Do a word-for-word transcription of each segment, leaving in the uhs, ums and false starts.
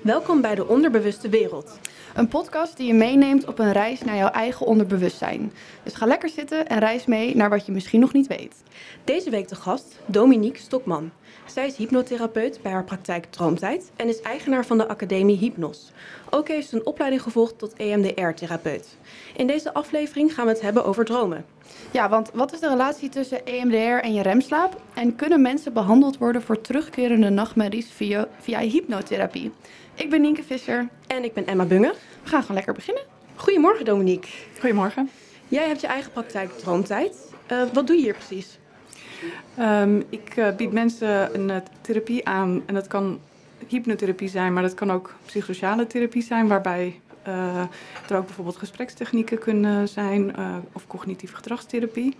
Welkom bij de Onderbewuste Wereld. Een podcast die je meeneemt op een reis naar jouw eigen onderbewustzijn. Dus ga lekker zitten en reis mee naar wat je misschien nog niet weet. Deze week de gast Dominique Stokman. Zij is hypnotherapeut bij haar praktijk Droomtijd en is eigenaar van de Academie Hypnos. Ook heeft ze een opleiding gevolgd tot E M D R-therapeut. In deze aflevering gaan we het hebben over dromen. Ja, want wat is de relatie tussen E M D R en je remslaap? En kunnen mensen behandeld worden voor terugkerende nachtmerries via, via hypnotherapie? Ik ben Nienke Visser. En ik ben Emma Bunge. We gaan gewoon lekker beginnen. Goedemorgen Dominique. Goedemorgen. Jij hebt je eigen praktijk Droomtijd. Uh, wat doe je hier precies? Um, ik uh, bied mensen een uh, therapie aan en dat kan hypnotherapie zijn, maar dat kan ook psychosociale therapie zijn, waarbij uh, er ook bijvoorbeeld gesprekstechnieken kunnen zijn uh, of cognitieve gedragstherapie.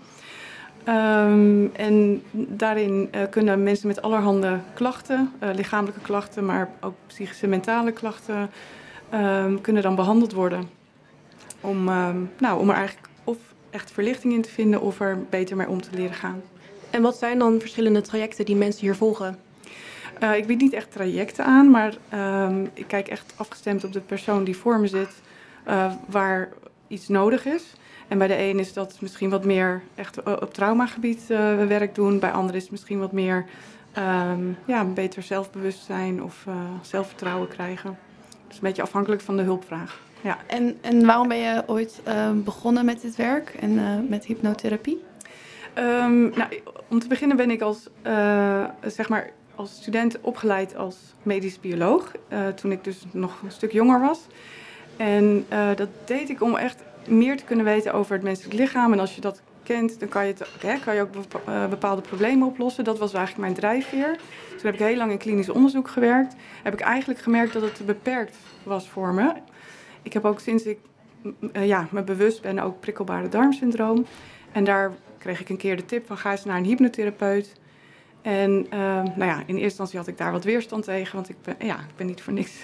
Um, en daarin uh, kunnen mensen met allerhande klachten, uh, lichamelijke klachten, maar ook psychische mentale klachten, um, kunnen dan behandeld worden. Om, um, nou, om er eigenlijk of echt verlichting in te vinden of er beter mee om te leren gaan. En wat zijn dan verschillende trajecten die mensen hier volgen? Uh, ik bied niet echt trajecten aan, maar um, ik kijk echt afgestemd op de persoon die voor me zit, uh, waar iets nodig is. En bij de een is dat misschien wat meer echt op traumagebied uh, werk doen. Bij anderen is het misschien wat meer um, ja, beter zelfbewustzijn of uh, zelfvertrouwen krijgen. Dus een beetje afhankelijk van de hulpvraag. Ja. En, en waarom ben je ooit uh, begonnen met dit werk en uh, met hypnotherapie? Um, nou, om te beginnen ben ik als, uh, zeg maar als student opgeleid als medisch bioloog. Uh, toen ik dus nog een stuk jonger was. En uh, dat deed ik om echt meer te kunnen weten over het menselijk lichaam. En als je dat kent, dan kan je, het, hè, kan je ook bepaalde problemen oplossen. Dat was eigenlijk mijn drijfveer. Toen heb ik heel lang in klinisch onderzoek gewerkt. Heb ik eigenlijk gemerkt dat het te beperkt was voor me. Ik heb ook sinds ik uh, ja, me bewust ben ook prikkelbare darmsyndroom. En daar kreeg ik een keer de tip van ga eens naar een hypnotherapeut. En uh, nou ja, in eerste instantie had ik daar wat weerstand tegen, want ik ben, ja, ik ben niet voor niks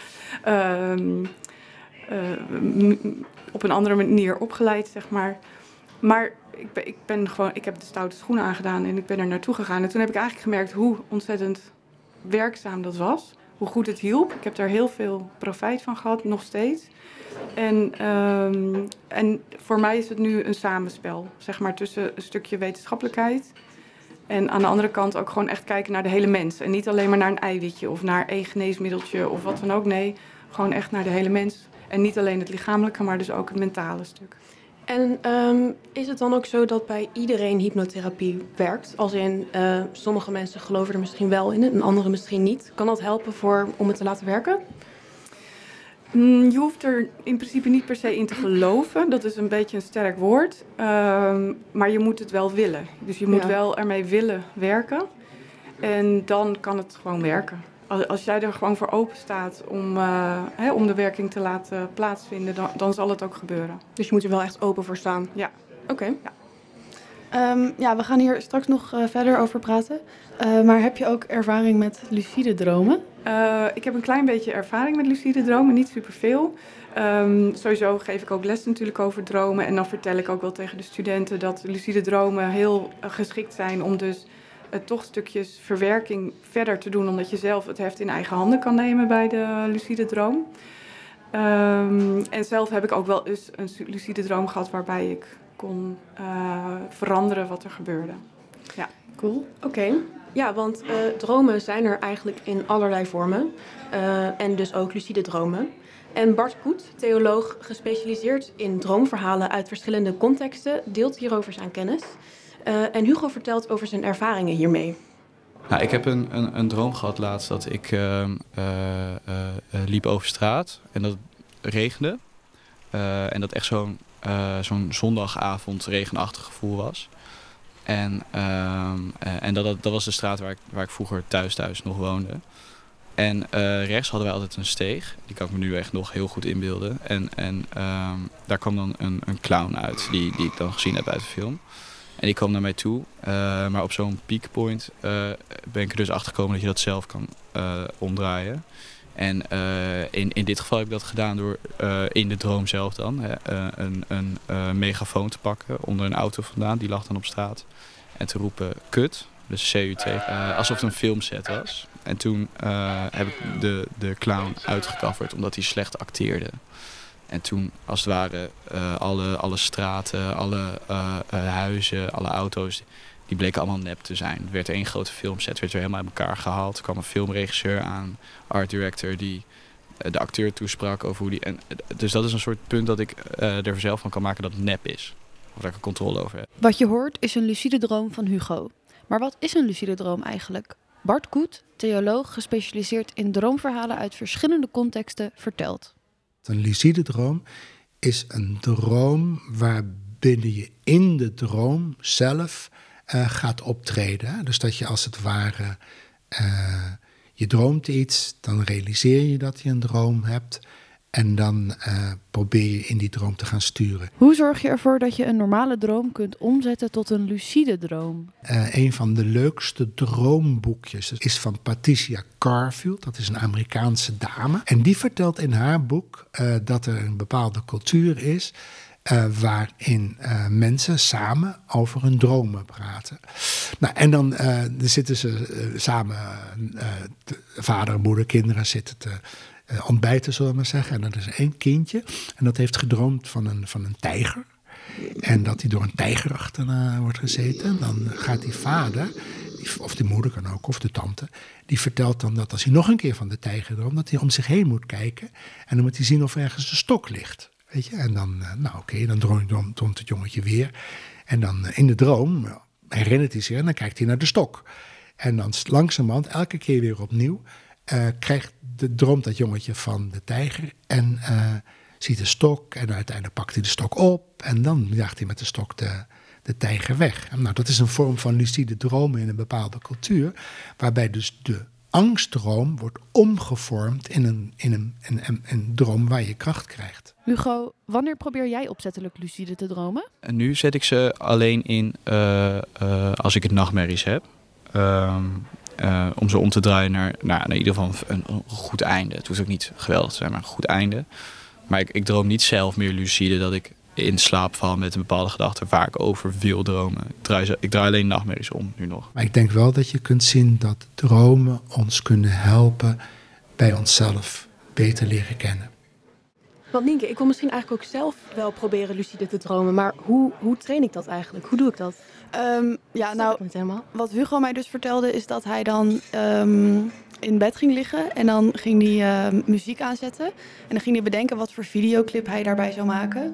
um, uh, op een andere manier opgeleid, zeg maar. Maar ik ben, ik ben gewoon, ik heb de stoute schoenen aangedaan en ik ben er naartoe gegaan. En toen heb ik eigenlijk gemerkt hoe ontzettend werkzaam dat was, hoe goed het hielp. Ik heb daar heel veel profijt van gehad, nog steeds. En, um, en voor mij is het nu een samenspel, zeg maar, tussen een stukje wetenschappelijkheid en aan de andere kant ook gewoon echt kijken naar de hele mens. En niet alleen maar naar een eiwitje of naar één geneesmiddeltje of wat dan ook. Nee, gewoon echt naar de hele mens. En niet alleen het lichamelijke, maar dus ook het mentale stuk. En um, is het dan ook zo dat bij iedereen hypnotherapie werkt? Als in, uh, sommige mensen geloven er misschien wel in en andere misschien niet. Kan dat helpen voor, om het te laten werken? Je hoeft er in principe niet per se in te geloven. Dat is een beetje een sterk woord. Um, maar je moet het wel willen. Dus je moet ja. wel ermee willen werken. En dan kan het gewoon werken. Als, als jij er gewoon voor open staat om, uh, hè, om de werking te laten plaatsvinden, dan, dan zal het ook gebeuren. Dus je moet er wel echt open voor staan? Ja. Oké. Okay. Ja. Um, ja, we gaan hier straks nog uh, verder over praten. Uh, maar heb je ook ervaring met lucide dromen? Uh, ik heb een klein beetje ervaring met lucide dromen, niet superveel. Um, sowieso geef ik ook les natuurlijk over dromen. En dan vertel ik ook wel tegen de studenten dat lucide dromen heel uh, geschikt zijn om dus uh, toch stukjes verwerking verder te doen. Omdat je zelf het heft in eigen handen kan nemen bij de lucide droom. Um, en zelf heb ik ook wel eens een lucide droom gehad waarbij ik kon uh, veranderen wat er gebeurde. Ja. Cool. Oké. Okay. Ja, want uh, dromen zijn er eigenlijk in allerlei vormen. Uh, en dus ook lucide dromen. En Bart Koet, theoloog gespecialiseerd in droomverhalen uit verschillende contexten, deelt hierover zijn kennis. Uh, en Hugo vertelt over zijn ervaringen hiermee. Nou, ik heb een, een, een droom gehad laatst dat ik uh, uh, uh, liep over straat en dat het regende. Uh, en dat echt zo'n, uh, zo'n zondagavond regenachtig gevoel was. En, uh, uh, en dat, dat was de straat waar ik, waar ik vroeger thuis thuis nog woonde. En uh, rechts hadden wij altijd een steeg. Die kan ik me nu echt nog heel goed inbeelden. En, en uh, daar kwam dan een, een clown uit, die, die ik dan gezien heb uit de film. En die kwam naar mij toe. Uh, maar op zo'n peak point uh, ben ik er dus achter gekomen dat je dat zelf kan uh, omdraaien. En uh, in, in dit geval heb ik dat gedaan door uh, in de droom zelf dan hè, uh, een, een uh, megafoon te pakken onder een auto vandaan. Die lag dan op straat. En te roepen kut. dus C U T, uh, alsof het een filmset was. En toen uh, heb ik de, de clown uitgecoverd omdat hij slecht acteerde. En toen, als het ware, uh, alle, alle straten, alle uh, uh, huizen, alle auto's, die bleken allemaal nep te zijn. Er werd één grote filmset, werd er helemaal uit elkaar gehaald. Er kwam een filmregisseur aan, art director, die uh, de acteur toesprak over hoe die... En, dus dat is een soort punt dat ik uh, er zelf van kan maken dat het nep is. Of dat ik er controle over heb. Wat je hoort is een lucide droom van Hugo. Maar wat is een lucide droom eigenlijk? Bart Koet, theoloog gespecialiseerd in droomverhalen uit verschillende contexten, vertelt. Een lucide droom is een droom waarbinnen je in de droom zelf uh, gaat optreden. Dus dat je als het ware, uh, je droomt iets, dan realiseer je dat je een droom hebt. En dan uh, probeer je in die droom te gaan sturen. Hoe zorg je ervoor dat je een normale droom kunt omzetten tot een lucide droom? Uh, een van de leukste droomboekjes is van Patricia Carfield. Dat is een Amerikaanse dame. En die vertelt in haar boek uh, dat er een bepaalde cultuur is Uh, waarin uh, mensen samen over hun dromen praten. Nou, en dan uh, zitten ze uh, samen, uh, de vader, moeder, kinderen zitten te uh, ontbijten, zullen we maar zeggen. En dan is er één kindje en dat heeft gedroomd van een, van een tijger. En dat hij door een tijger achterna wordt gezeten. Dan gaat die vader, of die moeder kan ook, of de tante, die vertelt dan dat als hij nog een keer van de tijger droomt, dat hij om zich heen moet kijken. En dan moet hij zien of er ergens een stok ligt. Weet je? En dan, nou oké, okay, dan droomt, droomt het jongetje weer. En dan in de droom herinnert hij zich en dan kijkt hij naar de stok. En dan langzamerhand, elke keer weer opnieuw, uh, krijgt de, droomt dat jongetje van de tijger en uh, ziet de stok. En uiteindelijk pakt hij de stok op en dan jaagt hij met de stok de, de tijger weg. En nou, dat is een vorm van lucide dromen in een bepaalde cultuur, waarbij dus de angstdroom wordt omgevormd in een, in een, in een, een droom waar je kracht krijgt. Hugo, wanneer probeer jij opzettelijk lucide te dromen? En nu zet ik ze alleen in uh, uh, als ik het nachtmerries heb. Um, uh, om ze om te draaien naar, naar in ieder geval een, een goed einde. Het hoeft ook niet geweldig te zijn, maar een goed einde. Maar ik, ik droom niet zelf meer lucide dat ik in slaap val met een bepaalde gedachte waar ik over wil dromen. Ik draai, ze, ik draai alleen nachtmerries om nu nog. Maar ik denk wel dat je kunt zien dat dromen ons kunnen helpen bij onszelf beter leren kennen. Want Nienke, ik wil misschien eigenlijk ook zelf wel proberen lucide te dromen. Maar hoe, hoe train ik dat eigenlijk? Hoe doe ik dat? Um, ja, nou, niet helemaal. Wat Hugo mij dus vertelde is dat hij dan um, in bed ging liggen. En dan ging hij uh, muziek aanzetten. En dan ging hij bedenken wat voor videoclip hij daarbij zou maken.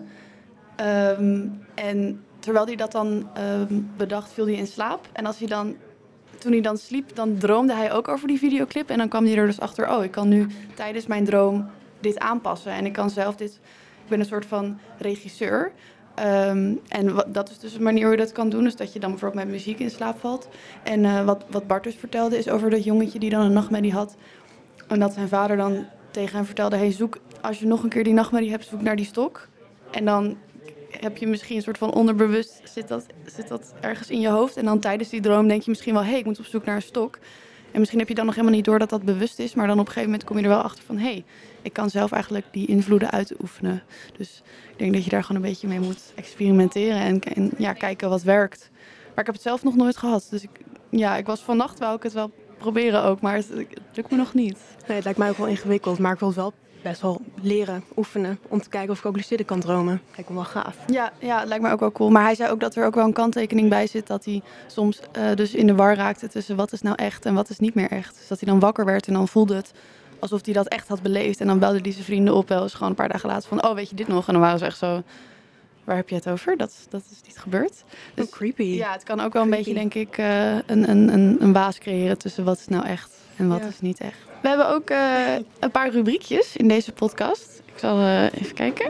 Um, en terwijl hij dat dan um, bedacht, viel hij in slaap. En als hij dan, toen hij dan sliep, dan droomde hij ook over die videoclip. En dan kwam hij er dus achter, oh, ik kan nu tijdens mijn droom dit aanpassen. En ik kan zelf dit, ik ben een soort van regisseur. Um, en wat, dat is dus een manier hoe je dat kan doen. Dus dat je dan bijvoorbeeld met muziek in slaap valt. En uh, wat, wat Bart dus vertelde is over dat jongetje die dan een nachtmerrie had. En dat zijn vader dan tegen hem vertelde, hey, zoek, als je nog een keer die nachtmerrie hebt, zoek naar die stok. En dan heb je misschien een soort van onderbewust, zit dat, zit dat ergens in je hoofd. En dan tijdens die droom denk je misschien wel, hé, hey, ik moet op zoek naar een stok. En misschien heb je dan nog helemaal niet door dat dat bewust is. Maar dan op een gegeven moment kom je er wel achter van, hé, hey, ik kan zelf eigenlijk die invloeden uitoefenen. Dus ik denk dat je daar gewoon een beetje mee moet experimenteren en, en ja, kijken wat werkt. Maar ik heb het zelf nog nooit gehad. Dus ik, ja, ik was vannacht, wou ik het wel proberen ook, maar het, het lukt me nog niet. Nee, het lijkt mij ook wel ingewikkeld, maar ik wil het wel best wel leren, oefenen, om te kijken of ik ook lucide kan dromen. Lijkt me wel gaaf. Ja, ja, het lijkt me ook wel cool. Maar hij zei ook dat er ook wel een kanttekening bij zit, dat hij soms uh, dus in de war raakte tussen wat is nou echt en wat is niet meer echt. Dus dat hij dan wakker werd en dan voelde het alsof hij dat echt had beleefd. En dan belde hij zijn vrienden op wel eens gewoon een paar dagen later van, oh, weet je dit nog? En dan waren ze echt zo, waar heb je het over? Dat, dat is niet gebeurd. Dus, oh, creepy. Ja, het kan ook wel een creepy. beetje, denk ik, uh, een, een, een, een waas creëren tussen wat is nou echt en wat ja. is niet echt. We hebben ook uh, een paar rubriekjes in deze podcast. Ik zal uh, even kijken.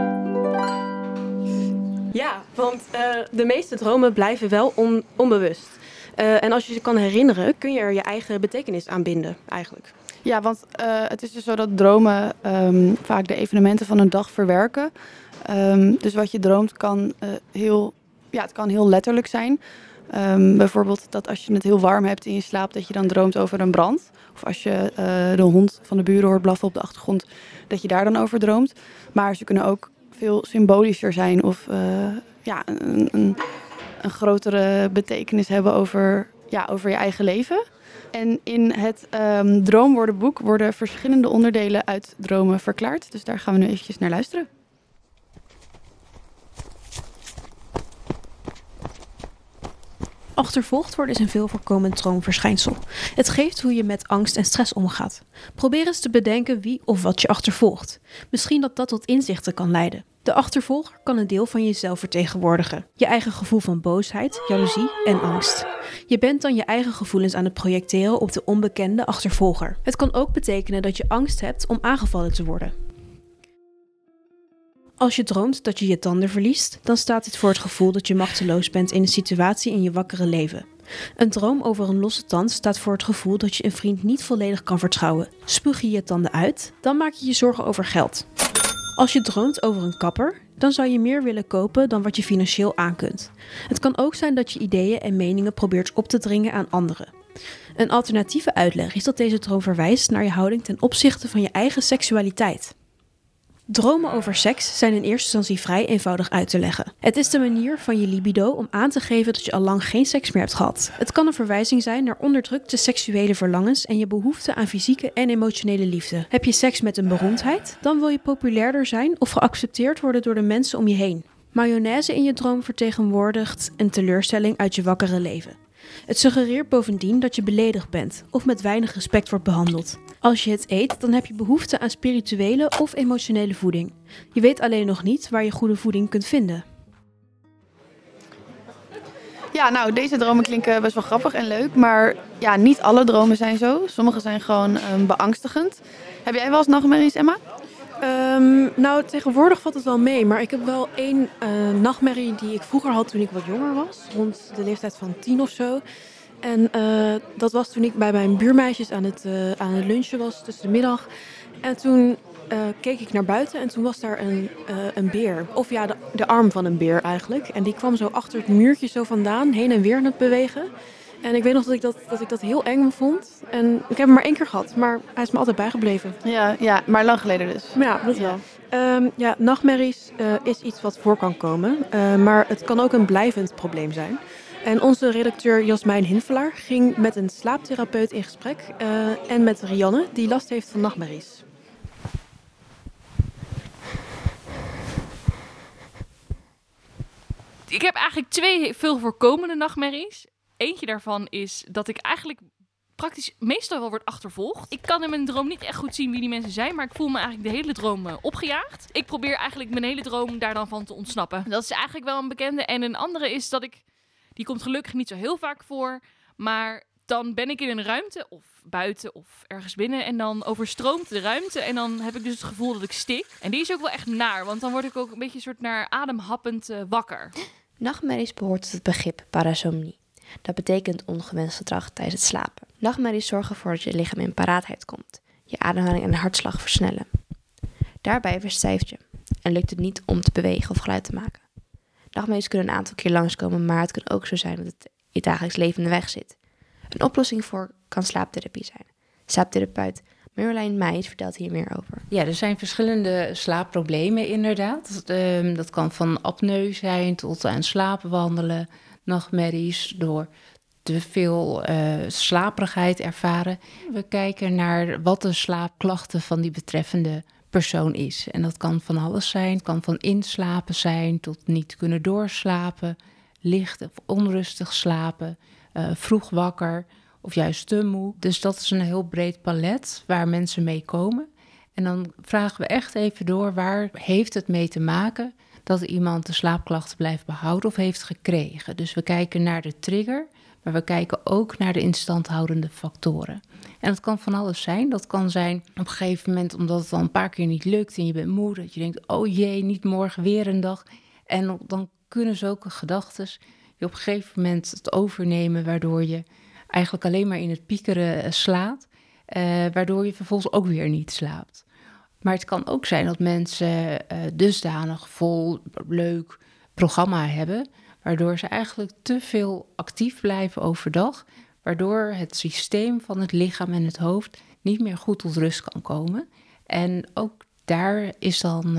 Ja, want uh, de meeste dromen blijven wel on- onbewust. Uh, en als je ze kan herinneren, kun je er je eigen betekenis aan binden, eigenlijk. Ja, want uh, het is dus zo dat dromen um, vaak de evenementen van een dag verwerken. Um, dus wat je droomt kan uh, heel, ja, het kan heel letterlijk zijn. Um, bijvoorbeeld dat als je het heel warm hebt in je slaap, dat je dan droomt over een brand. Of als je uh, de hond van de buren hoort blaffen op de achtergrond, dat je daar dan over droomt. Maar ze kunnen ook veel symbolischer zijn of uh, ja, een, een, een grotere betekenis hebben over ja, over je eigen leven. En in het um, droomwoordenboek worden verschillende onderdelen uit dromen verklaard. Dus daar gaan we nu eventjes naar luisteren. Achtervolgd worden is een veel voorkomend droomverschijnsel. Het geeft hoe je met angst en stress omgaat. Probeer eens te bedenken wie of wat je achtervolgt. Misschien dat dat tot inzichten kan leiden. De achtervolger kan een deel van jezelf vertegenwoordigen. Je eigen gevoel van boosheid, jaloezie en angst. Je bent dan je eigen gevoelens aan het projecteren op de onbekende achtervolger. Het kan ook betekenen dat je angst hebt om aangevallen te worden. Als je droomt dat je je tanden verliest, dan staat dit voor het gevoel dat je machteloos bent in een situatie in je wakkere leven. Een droom over een losse tand staat voor het gevoel dat je een vriend niet volledig kan vertrouwen. Spuug je je tanden uit, dan maak je je zorgen over geld. Als je droomt over een kapper, dan zou je meer willen kopen dan wat je financieel aankunt. Het kan ook zijn dat je ideeën en meningen probeert op te dringen aan anderen. Een alternatieve uitleg is dat deze droom verwijst naar je houding ten opzichte van je eigen seksualiteit. Dromen over seks zijn in eerste instantie vrij eenvoudig uit te leggen. Het is de manier van je libido om aan te geven dat je al lang geen seks meer hebt gehad. Het kan een verwijzing zijn naar onderdrukte seksuele verlangens en je behoefte aan fysieke en emotionele liefde. Heb je seks met een beroemdheid? Dan wil je populairder zijn of geaccepteerd worden door de mensen om je heen. Mayonaise in je droom vertegenwoordigt een teleurstelling uit je wakkere leven. Het suggereert bovendien dat je beledigd bent of met weinig respect wordt behandeld. Als je het eet, dan heb je behoefte aan spirituele of emotionele voeding. Je weet alleen nog niet waar je goede voeding kunt vinden. Ja, nou, deze dromen klinken best wel grappig en leuk, maar ja, niet alle dromen zijn zo. Sommige zijn gewoon um, beangstigend. Heb jij wel eens nachtmerries, Emma? Um, nou, tegenwoordig valt het wel mee, maar ik heb wel één uh, nachtmerrie die ik vroeger had toen ik wat jonger was, rond de leeftijd van tien of zo. En uh, dat was toen ik bij mijn buurmeisjes aan het, uh, aan het lunchen was tussen de middag. En toen uh, keek ik naar buiten en toen was daar een, uh, een beer. Of ja, de, de arm van een beer eigenlijk. En die kwam zo achter het muurtje zo vandaan, heen en weer aan het bewegen. En ik weet nog dat ik dat, dat, ik dat heel eng vond. En ik heb hem maar één keer gehad, maar hij is me altijd bijgebleven. Ja, ja, maar lang geleden dus. Ja, dat wel. Um, ja, nachtmerries uh, is iets wat voor kan komen, uh, maar het kan ook een blijvend probleem zijn. En onze redacteur Jasmijn Hinvelaar ging met een slaaptherapeut in gesprek uh, en met Rianne, die last heeft van nachtmerries. Ik heb eigenlijk twee veel voorkomende nachtmerries. Eentje daarvan is dat ik eigenlijk praktisch meestal wel word achtervolgd. Ik kan in mijn droom niet echt goed zien wie die mensen zijn, maar ik voel me eigenlijk de hele droom uh, opgejaagd. Ik probeer eigenlijk mijn hele droom daar dan van te ontsnappen. Dat is eigenlijk wel een bekende. En een andere is dat ik, die komt gelukkig niet zo heel vaak voor, maar dan ben ik in een ruimte of buiten of ergens binnen en dan overstroomt de ruimte en dan heb ik dus het gevoel dat ik stik. En die is ook wel echt naar, want dan word ik ook een beetje een soort naar ademhappend uh, wakker. Nachtmerries behoort tot het begrip parasomnie. Dat betekent ongewenst gedrag tijdens het slapen. Nachtmerries zorgen ervoor dat je lichaam in paraatheid komt. Je ademhaling en hartslag versnellen. Daarbij verstijft je en lukt het niet om te bewegen of geluid te maken. Nachtmerries kunnen een aantal keer langskomen, maar het kan ook zo zijn dat het je dagelijks leven in de weg zit. Een oplossing voor kan slaaptherapie zijn. Slaaptherapeut Marjolein Meijs vertelt hier meer over. Ja, er zijn verschillende slaapproblemen inderdaad. Dat, uh, dat kan van apneu zijn tot aan slapen wandelen, nachtmerries, door te veel uh, slaperigheid ervaren. We kijken naar wat de slaapklachten van die betreffende persoon is. En dat kan van alles zijn. Het kan van inslapen zijn tot niet kunnen doorslapen, licht of onrustig slapen, uh, vroeg wakker of juist te moe. Dus dat is een heel breed palet waar mensen mee komen. En dan vragen we echt even door, waar heeft het mee te maken dat iemand de slaapklachten blijft behouden of heeft gekregen. Dus we kijken naar de trigger, maar we kijken ook naar de instandhoudende factoren. En dat kan van alles zijn. Dat kan zijn op een gegeven moment omdat het al een paar keer niet lukt en je bent moe, dat je denkt, oh jee, niet morgen weer een dag. En dan kunnen zulke gedachten je op een gegeven moment het overnemen, waardoor je eigenlijk alleen maar in het piekeren slaat, uh, waardoor je vervolgens ook weer niet slaapt. Maar het kan ook zijn dat mensen uh, dusdanig vol leuk programma hebben, waardoor ze eigenlijk te veel actief blijven overdag, waardoor het systeem van het lichaam en het hoofd niet meer goed tot rust kan komen. En ook daar is dan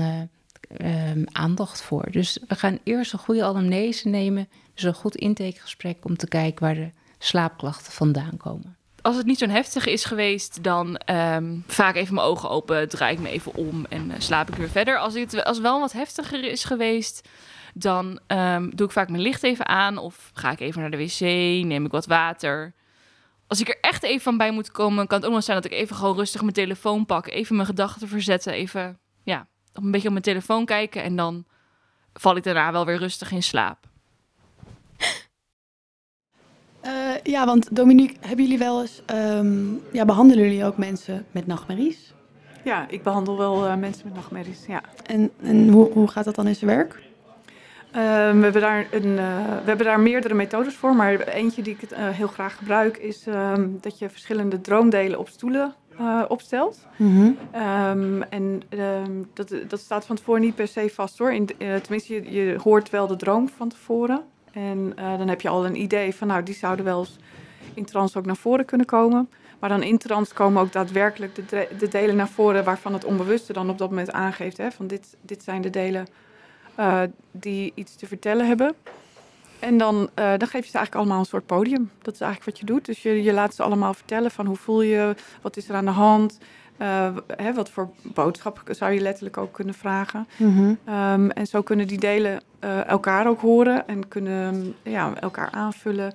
uh, um, aandacht voor. Dus we gaan eerst een goede anamnese nemen, dus een goed intakegesprek om te kijken waar de slaapklachten vandaan komen. Als het niet zo'n heftig is geweest, dan um, vaak even mijn ogen open, draai ik me even om en uh, slaap ik weer verder. Als het als wel wat heftiger is geweest, dan um, doe ik vaak mijn licht even aan of ga ik even naar de wc, neem ik wat water. Als ik er echt even van bij moet komen, kan het ook nog zijn dat ik even gewoon rustig mijn telefoon pak, even mijn gedachten verzetten, even ja, een beetje op mijn telefoon kijken en dan val ik daarna wel weer rustig in slaap. Uh, ja, want Dominique, hebben jullie wel eens, um, ja, behandelen jullie ook mensen met nachtmerries? Ja, ik behandel wel uh, mensen met nachtmerries, ja. En, en hoe, hoe gaat dat dan in zijn werk? Uh, we, hebben daar een, uh, we hebben daar meerdere methodes voor, maar eentje die ik uh, heel graag gebruik is um, dat je verschillende droomdelen op stoelen uh, opstelt. Mm-hmm. Um, en um, dat, dat staat van tevoren niet per se vast hoor. In, uh, tenminste, je, je hoort wel de droom van tevoren. En uh, dan heb je al een idee van, nou, die zouden wel eens in trance ook naar voren kunnen komen. Maar dan in trance komen ook daadwerkelijk de, de, de delen naar voren waarvan het onbewuste dan op dat moment aangeeft. Hè, van dit, dit zijn de delen uh, die iets te vertellen hebben. En dan, uh, dan geef je ze eigenlijk allemaal een soort podium. Dat is eigenlijk wat je doet. Dus je, je laat ze allemaal vertellen van hoe voel je, wat is er aan de hand. Uh, hè, wat voor boodschap zou je letterlijk ook kunnen vragen. Mm-hmm. Um, en zo kunnen die delen uh, elkaar ook horen en kunnen ja, elkaar aanvullen.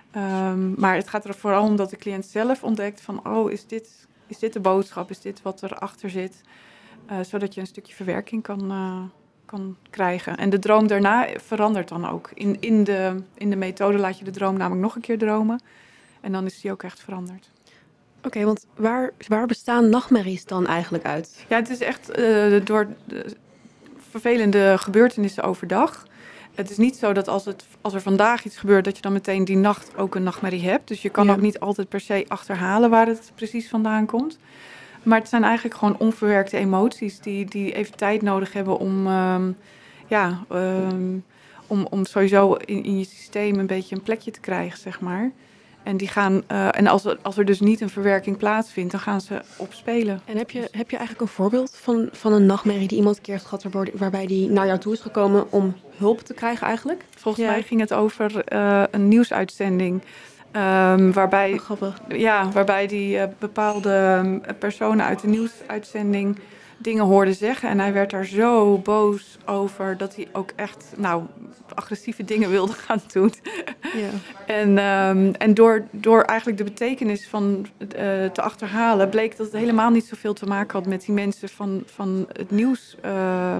Um, maar het gaat er vooral om dat de cliënt zelf ontdekt van, oh, is dit, is dit de boodschap? Is dit wat erachter zit? Uh, zodat je een stukje verwerking kan, uh, kan krijgen. En de droom daarna verandert dan ook. In, in, de, in de methode laat je de droom namelijk nog een keer dromen. En dan is die ook echt veranderd. Oké, okay, want waar, waar bestaan nachtmerries dan eigenlijk uit? Ja, het is echt uh, door de vervelende gebeurtenissen overdag. Het is niet zo dat als, het, als er vandaag iets gebeurt, dat je dan meteen die nacht ook een nachtmerrie hebt. Dus je kan ja. ook niet altijd per se achterhalen waar het precies vandaan komt. Maar het zijn eigenlijk gewoon onverwerkte emoties die, die even tijd nodig hebben om, um, ja, um, om, om sowieso in, in je systeem een beetje een plekje te krijgen, zeg maar. En, die gaan, uh, en als, er, als er dus niet een verwerking plaatsvindt, dan gaan ze opspelen. En heb je, heb je eigenlijk een voorbeeld van, van een nachtmerrie die iemand een keer heeft gehad, waar, waarbij die naar jou toe is gekomen om hulp te krijgen eigenlijk? Volgens ja. mij ging het over uh, een nieuwsuitzending. Um, waarbij, oh, grappig. Ja, waarbij die uh, bepaalde personen uit de nieuwsuitzending dingen hoorde zeggen. En hij werd daar zo boos over dat hij ook echt nou, agressieve dingen wilde gaan doen. Ja. En, um, en door, door eigenlijk de betekenis van uh, te achterhalen, bleek dat het helemaal niet zoveel te maken had met die mensen van, van het nieuws, uh,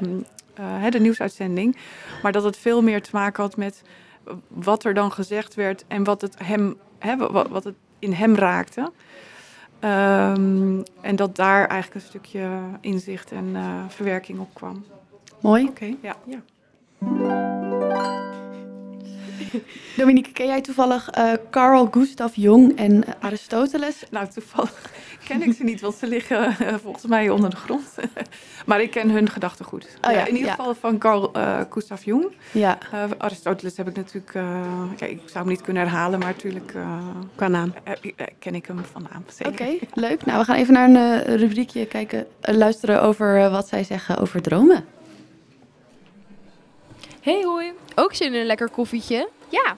uh, de nieuwsuitzending. Maar dat het veel meer te maken had met wat er dan gezegd werd en wat het, hem, hè, wat, wat het in hem raakte. Um, en dat daar eigenlijk een stukje inzicht en uh, verwerking op kwam. Mooi. Oké. Okay. Ja. ja. Dominique, ken jij toevallig uh, Carl Gustav Jung en uh, Aristoteles? Nou, toevallig ken ik ze niet, want ze liggen uh, volgens mij onder de grond. Maar ik ken hun gedachtegoed. Oh, ja, uh, in ieder ja. geval van Carl uh, Gustav Jung. Ja. Uh, Aristoteles heb ik natuurlijk... Uh, kijk, ik zou hem niet kunnen herhalen, maar natuurlijk... Uh, Qua naam. Uh, uh, ken ik hem van naam, Oké, okay, leuk. Nou, we gaan even naar een uh, rubriekje kijken, uh, luisteren over uh, wat zij zeggen over dromen. Hey hoi, ook zin in een lekker koffietje? Ja.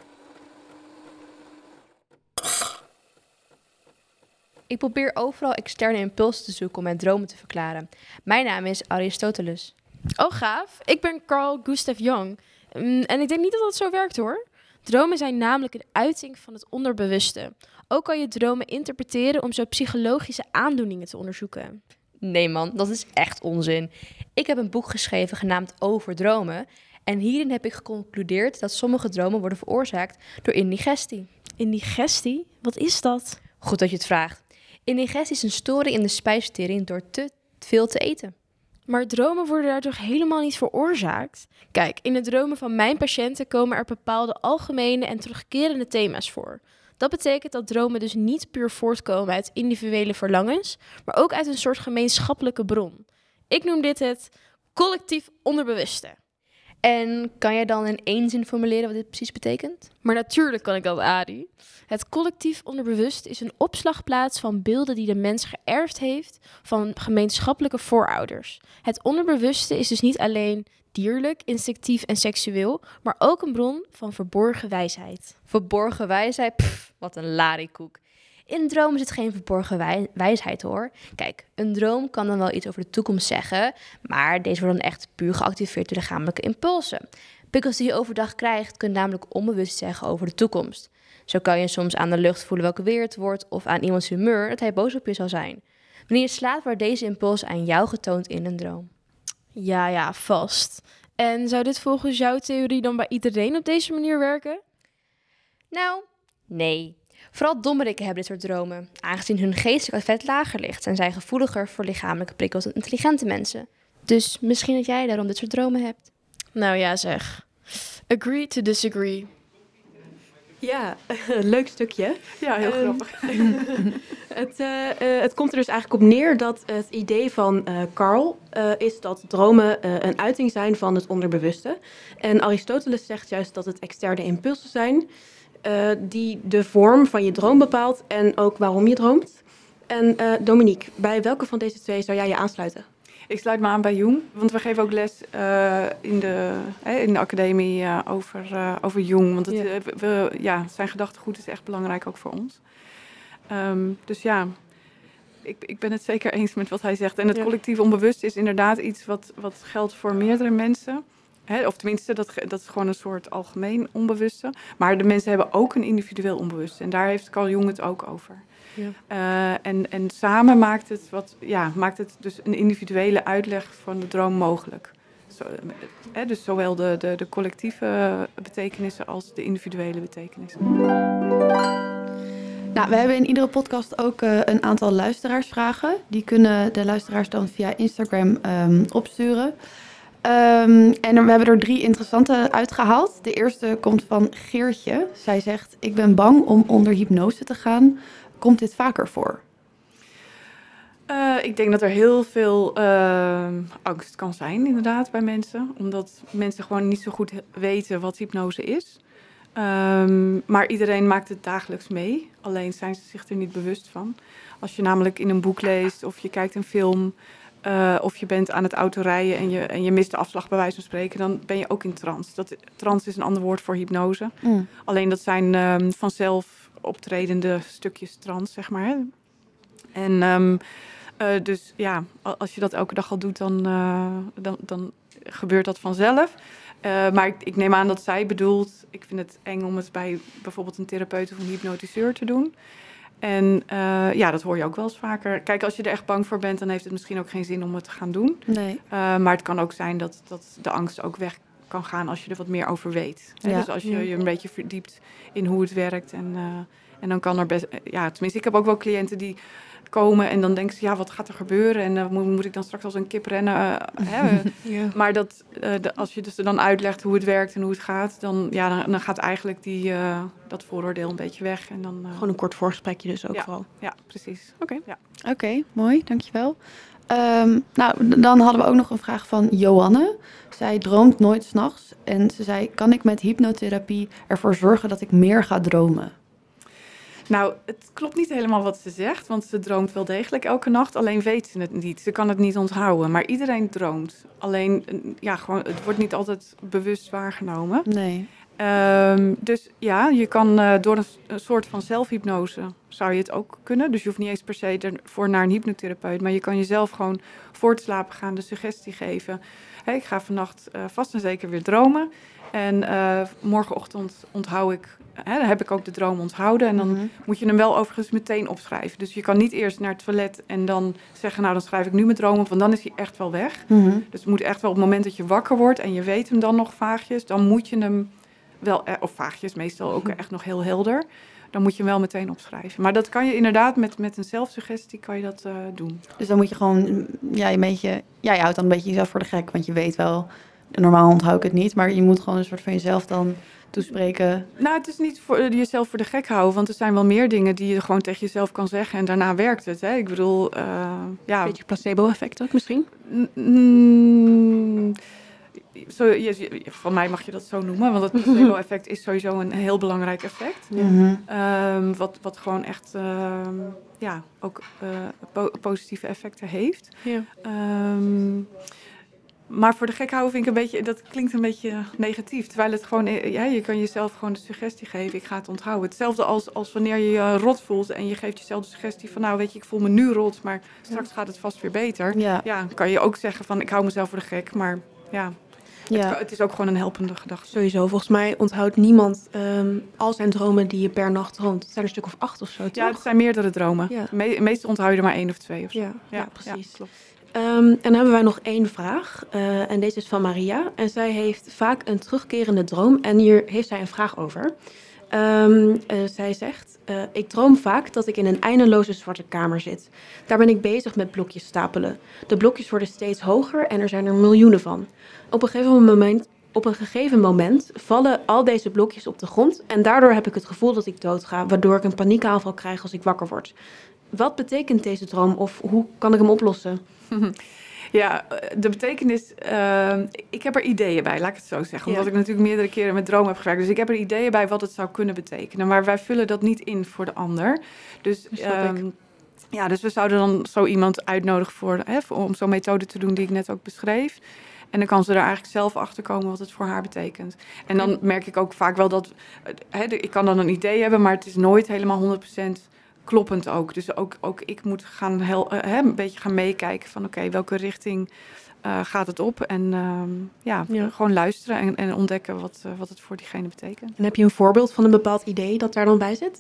Ik probeer overal externe impulsen te zoeken om mijn dromen te verklaren. Mijn naam is Aristoteles. Oh gaaf, ik ben Carl Gustav Jung. Um, en ik denk niet dat dat zo werkt hoor. Dromen zijn namelijk een uiting van het onderbewuste. Ook kan je dromen interpreteren om zo psychologische aandoeningen te onderzoeken. Nee man, dat is echt onzin. Ik heb een boek geschreven genaamd Over dromen. En hierin heb ik geconcludeerd dat sommige dromen worden veroorzaakt door indigestie. Indigestie? Wat is dat? Goed dat je het vraagt. Indigestie is een storing in de spijsvertering door te veel te eten. Maar dromen worden daar toch helemaal niet veroorzaakt? Kijk, in de dromen van mijn patiënten komen er bepaalde algemene en terugkerende thema's voor. Dat betekent dat dromen dus niet puur voortkomen uit individuele verlangens, maar ook uit een soort gemeenschappelijke bron. Ik noem dit het collectief onderbewuste. En kan jij dan in één zin formuleren wat dit precies betekent? Maar natuurlijk kan ik dat, Adi. Het collectief onderbewust is een opslagplaats van beelden die de mens geërfd heeft van gemeenschappelijke voorouders. Het onderbewuste is dus niet alleen dierlijk, instinctief en seksueel, maar ook een bron van verborgen wijsheid. Verborgen wijsheid? Pff, wat een lariekoek. In een droom zit geen verborgen wij- wijsheid hoor. Kijk, een droom kan dan wel iets over de toekomst zeggen, maar deze worden dan echt puur geactiveerd door lichamelijke impulsen. Prikkels die je overdag krijgt kunnen namelijk onbewust zeggen over de toekomst. Zo kan je soms aan de lucht voelen welke weer het wordt of aan iemands humeur dat hij boos op je zal zijn. Wanneer je slaapt worden deze impulsen aan jou getoond in een droom. Ja, ja, vast. En zou dit volgens jouw theorie dan bij iedereen op deze manier werken? Nou, nee. Vooral dommerikken hebben dit soort dromen. Aangezien hun geestelijk vet lager ligt, zijn zij gevoeliger voor lichamelijke prikkels dan intelligente mensen. Dus misschien dat jij daarom dit soort dromen hebt. Nou ja, zeg. Agree to disagree. Ja, leuk stukje. Ja, heel Ehm, grappig. Het, eh, eh, het komt er dus eigenlijk op neer dat het idee van eh Carl eh, is dat dromen eh, een uiting zijn van het onderbewuste. En Aristoteles zegt juist dat het externe impulsen zijn eh, die de vorm van je droom bepaalt en ook waarom je droomt. En eh, Dominique, bij welke van deze twee zou jij je aansluiten? Ik sluit me aan bij Jung, want we geven ook les uh, in, de, eh, in de academie uh, over, uh, over Jung. Want het, Ja. uh, we, ja, zijn gedachtegoed is echt belangrijk ook voor ons. Um, dus ja, ik, ik ben het zeker eens met wat hij zegt. En het Ja. collectief onbewust is inderdaad iets wat, wat geldt voor meerdere mensen. Hè, of tenminste, dat, dat is gewoon een soort algemeen onbewuste. Maar de mensen hebben ook een individueel onbewuste. En daar heeft Carl Jung het ook over. Ja. Uh, en, en samen maakt het, wat, ja, maakt het dus een individuele uitleg van de droom mogelijk. Zo, hè, dus zowel de, de, de collectieve betekenissen als de individuele betekenissen. Nou, we hebben in iedere podcast ook uh, een aantal luisteraarsvragen. Die kunnen de luisteraars dan via Instagram um, opsturen. Um, en er, we hebben er drie interessante uitgehaald. De eerste komt van Geertje. Zij zegt, ik ben bang om onder hypnose te gaan. Komt dit vaker voor? Uh, ik denk dat er heel veel uh, angst kan zijn, inderdaad, bij mensen. Omdat mensen gewoon niet zo goed weten wat hypnose is. Um, maar iedereen maakt het dagelijks mee. Alleen zijn ze zich er niet bewust van. Als je namelijk in een boek leest of je kijkt een film... Uh, of je bent aan het autorijden en je, en je mist de afslag bij wijze van spreken... dan ben je ook in trance. Dat, trance is een ander woord voor hypnose. Mm. Alleen dat zijn um, vanzelf optredende stukjes trance, zeg maar. Hè? En um, uh, dus ja, als je dat elke dag al doet, dan, uh, dan, dan gebeurt dat vanzelf. Uh, maar ik, ik neem aan dat zij bedoelt... ik vind het eng om het bij bijvoorbeeld een therapeut of een hypnotiseur te doen... En uh, ja, dat hoor je ook wel eens vaker. Kijk, als je er echt bang voor bent, dan heeft het misschien ook geen zin om het te gaan doen. Nee. Uh, maar het kan ook zijn dat, dat de angst ook weg kan gaan als je er wat meer over weet. Hè? Ja. Dus als je je een beetje verdiept in hoe het werkt. En, uh, en dan kan er best... Ja, tenminste, ik heb ook wel cliënten die komen en dan denken ze... ja, wat gaat er gebeuren? En uh, moet, moet ik dan straks als een kip rennen? Uh, hè? Ja. Maar dat, uh, de, als je dus dan uitlegt hoe het werkt en hoe het gaat... dan, ja, dan, dan gaat eigenlijk die, uh, dat vooroordeel een beetje weg. En dan, uh, Gewoon een kort voorgesprekje dus ook ja. vooral. Ja, precies. Oké. Okay. Ja. Oké, okay, mooi, dankjewel. Um, nou, d- dan hadden we ook nog een vraag van Johanne. Zij droomt nooit 's nachts. En ze zei, kan ik met hypnotherapie ervoor zorgen dat ik meer ga dromen? Nou, het klopt niet helemaal wat ze zegt, want ze droomt wel degelijk elke nacht. Alleen weet ze het niet. Ze kan het niet onthouden. Maar iedereen droomt. Alleen, ja, gewoon, het wordt niet altijd bewust waargenomen. Nee. Um, dus ja, je kan uh, door een, een soort van zelfhypnose zou je het ook kunnen. Dus je hoeft niet eens per se ervoor naar een hypnotherapeut. Maar je kan jezelf gewoon voor het slapen gaan de suggestie geven. Hey, ik ga vannacht uh, vast en zeker weer dromen. En uh, morgenochtend onthoud ik, hè, dan heb ik ook de droom onthouden. En dan Mm-hmm. moet je hem wel overigens meteen opschrijven. Dus je kan niet eerst naar het toilet en dan zeggen... nou, dan schrijf ik nu mijn droom op, want dan is hij echt wel weg. Mm-hmm. Dus het moet echt wel op het moment dat je wakker wordt... en je weet hem dan nog vaagjes, dan moet je hem wel... of vaagjes, meestal ook echt nog heel helder... dan moet je hem wel meteen opschrijven. Maar dat kan je inderdaad met, met een zelfsuggestie kan je dat uh, doen. Dus dan moet je gewoon, ja, een beetje, ja, je houdt dan een beetje jezelf voor de gek. Want je weet wel, normaal onthoud ik het niet. Maar je moet gewoon een soort van jezelf dan toespreken. Nou, het is niet voor uh, jezelf voor de gek houden. Want er zijn wel meer dingen die je gewoon tegen jezelf kan zeggen. En daarna werkt het. Hè? Ik bedoel, uh, ja... Een beetje placebo-effect ook misschien? Mm, zo, je, van mij mag je dat zo noemen. Want het placebo-effect is sowieso een heel belangrijk effect. Mm-hmm. Um, wat, wat gewoon echt um, ja, ook uh, po- positieve effecten heeft. Ja. Um, maar voor de gek houden vind ik een beetje, dat klinkt een beetje negatief. Terwijl het gewoon, ja, je kan jezelf gewoon de suggestie geven, ik ga het onthouden. Hetzelfde als, als wanneer je je rot voelt en je geeft jezelf de suggestie van, nou weet je, ik voel me nu rot, maar straks gaat het vast weer beter. Ja. Ja, kan je ook zeggen van, ik hou mezelf voor de gek, maar ja, Ja. het, het is ook gewoon een helpende gedachte. Sowieso, volgens mij onthoudt niemand um, al zijn dromen die je per nacht droomt. Het zijn er een stuk of acht of zo, toch? Ja, het zijn meerdere dromen. Ja. Me- meestal onthoud je er maar één of twee of zo. Ja, ja, ja precies. Ja, klopt. Um, en dan hebben wij nog één vraag. Uh, en deze is van Maria. En zij heeft vaak een terugkerende droom. En hier heeft zij een vraag over. Um, uh, zij zegt, uh, ik droom vaak dat ik in een eindeloze zwarte kamer zit. Daar ben ik bezig met blokjes stapelen. De blokjes worden steeds hoger en er zijn er miljoenen van. Op een gegeven moment, op een gegeven moment vallen al deze blokjes op de grond. En daardoor heb ik het gevoel dat ik doodga. Waardoor ik een paniekaanval krijg als ik wakker word. Wat betekent deze droom of hoe kan ik hem oplossen? Ja, de betekenis... Uh, ik heb er ideeën bij, laat ik het zo zeggen. Omdat ja. ik natuurlijk meerdere keren met dromen heb gewerkt. Dus ik heb er ideeën bij wat het zou kunnen betekenen. Maar wij vullen dat niet in voor de ander. Dus, um, ja, dus we zouden dan zo iemand uitnodigen voor, hè, voor, om zo'n methode te doen die ik net ook beschreef. En dan kan ze er eigenlijk zelf achter komen wat het voor haar betekent. En dan merk ik ook vaak wel dat... Hè, ik kan dan een idee hebben, maar het is nooit helemaal honderd procent... kloppend ook. Dus ook, ook ik moet gaan hel, uh, hè, een beetje gaan meekijken van oké, okay, welke richting uh, gaat het op? En uh, ja, ja, gewoon luisteren en, en ontdekken wat, uh, wat het voor diegene betekent. En heb je een voorbeeld van een bepaald idee dat daar dan bij zit?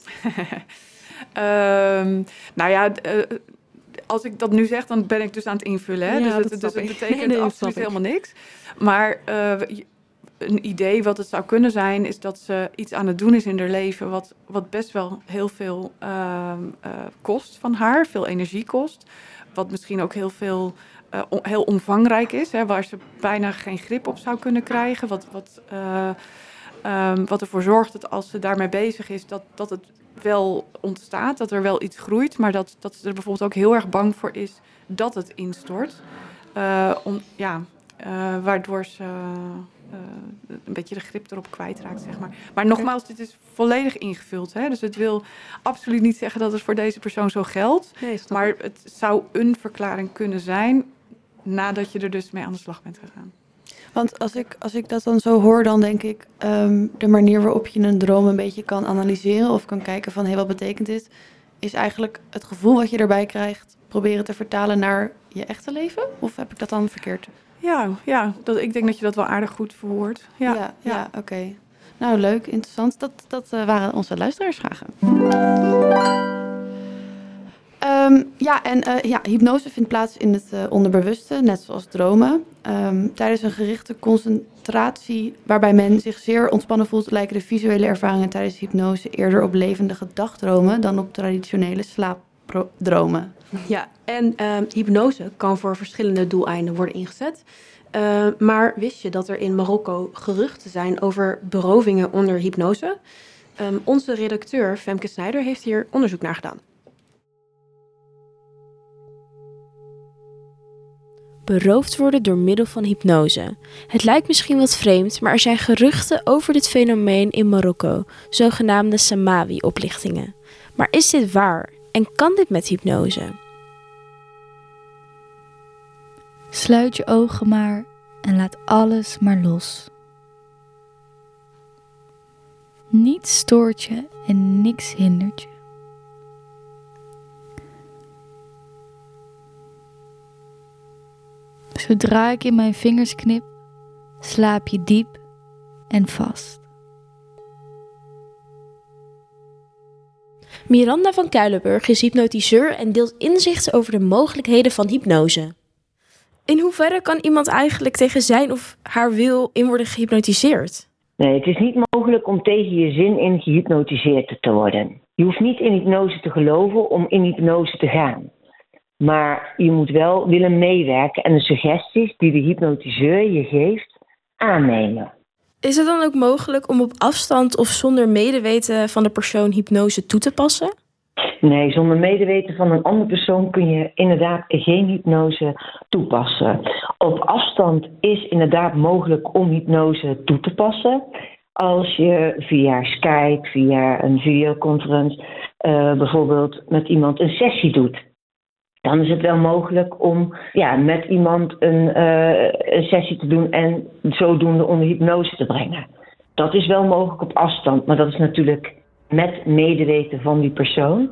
um, nou ja, uh, als ik dat nu zeg, dan ben ik dus aan het invullen. Hè? Ja, dus het, dus het betekent nee, nee, absoluut helemaal niks. Maar uh, een idee wat het zou kunnen zijn, is dat ze iets aan het doen is in haar leven wat, wat best wel heel veel uh, uh, kost van haar, veel energie kost. Wat misschien ook heel veel, uh, on, heel omvangrijk is, hè, waar ze bijna geen grip op zou kunnen krijgen. Wat, wat, uh, um, wat ervoor zorgt dat als ze daarmee bezig is, dat, dat het wel ontstaat, dat er wel iets groeit, maar dat, dat ze er bijvoorbeeld ook heel erg bang voor is dat het instort. Uh, om, ja, uh, waardoor ze... Uh, een beetje de grip erop kwijtraakt, zeg maar. Maar nogmaals, dit is volledig ingevuld. Hè? Dus het wil absoluut niet zeggen dat het voor deze persoon zo geldt. Nee, maar het zou een verklaring kunnen zijn nadat je er dus mee aan de slag bent gegaan. Want als ik, als ik dat dan zo hoor, dan denk ik... Um, de manier waarop je een droom een beetje kan analyseren... of kan kijken van, hé, hey, wat betekent dit... is eigenlijk het gevoel wat je erbij krijgt... proberen te vertalen naar je echte leven? Of heb ik dat dan verkeerd? Ja, ja dat, ik denk dat je dat wel aardig goed verwoordt. Ja, ja, ja. ja oké. Okay. Nou, leuk, interessant. Dat, dat uh, waren onze luisteraarsvragen. Um, ja, en uh, ja, hypnose vindt plaats in het uh, onderbewuste, net zoals dromen. Um, tijdens een gerichte concentratie waarbij men zich zeer ontspannen voelt... lijken de visuele ervaringen tijdens hypnose eerder op levendige dagdromen... dan op traditionele slaapdromen. Ja, en uh, hypnose kan voor verschillende doeleinden worden ingezet. Uh, maar wist je dat er in Marokko geruchten zijn over berovingen onder hypnose? Um, onze redacteur Femke Snijder heeft hier onderzoek naar gedaan. Beroofd worden door middel van hypnose. Het lijkt misschien wat vreemd, maar er zijn geruchten over dit fenomeen in Marokko, zogenaamde Samawi-oplichtingen. Maar is dit waar? En kan dit met hypnose? Sluit je ogen maar en laat alles maar los. Niets stoort je en niks hindert je. Zodra ik in mijn vingers knip, slaap je diep en vast. Miranda van Kuilenburg is hypnotiseur en deelt inzichten over de mogelijkheden van hypnose. In hoeverre kan iemand eigenlijk tegen zijn of haar wil in worden gehypnotiseerd? Nee, het is niet mogelijk om tegen je zin in gehypnotiseerd te worden. Je hoeft niet in hypnose te geloven om in hypnose te gaan. Maar je moet wel willen meewerken en de suggesties die de hypnotiseur je geeft aannemen. Is het dan ook mogelijk om op afstand of zonder medeweten van de persoon hypnose toe te passen? Nee, zonder medeweten van een andere persoon kun je inderdaad geen hypnose toepassen. Op afstand is inderdaad mogelijk om hypnose toe te passen. Als je via Skype, via een videoconference uh, bijvoorbeeld met iemand een sessie doet. dan is het wel mogelijk om ja, met iemand een, uh, een sessie te doen en zodoende onder hypnose te brengen. Dat is wel mogelijk op afstand, maar dat is natuurlijk met medeweten van die persoon.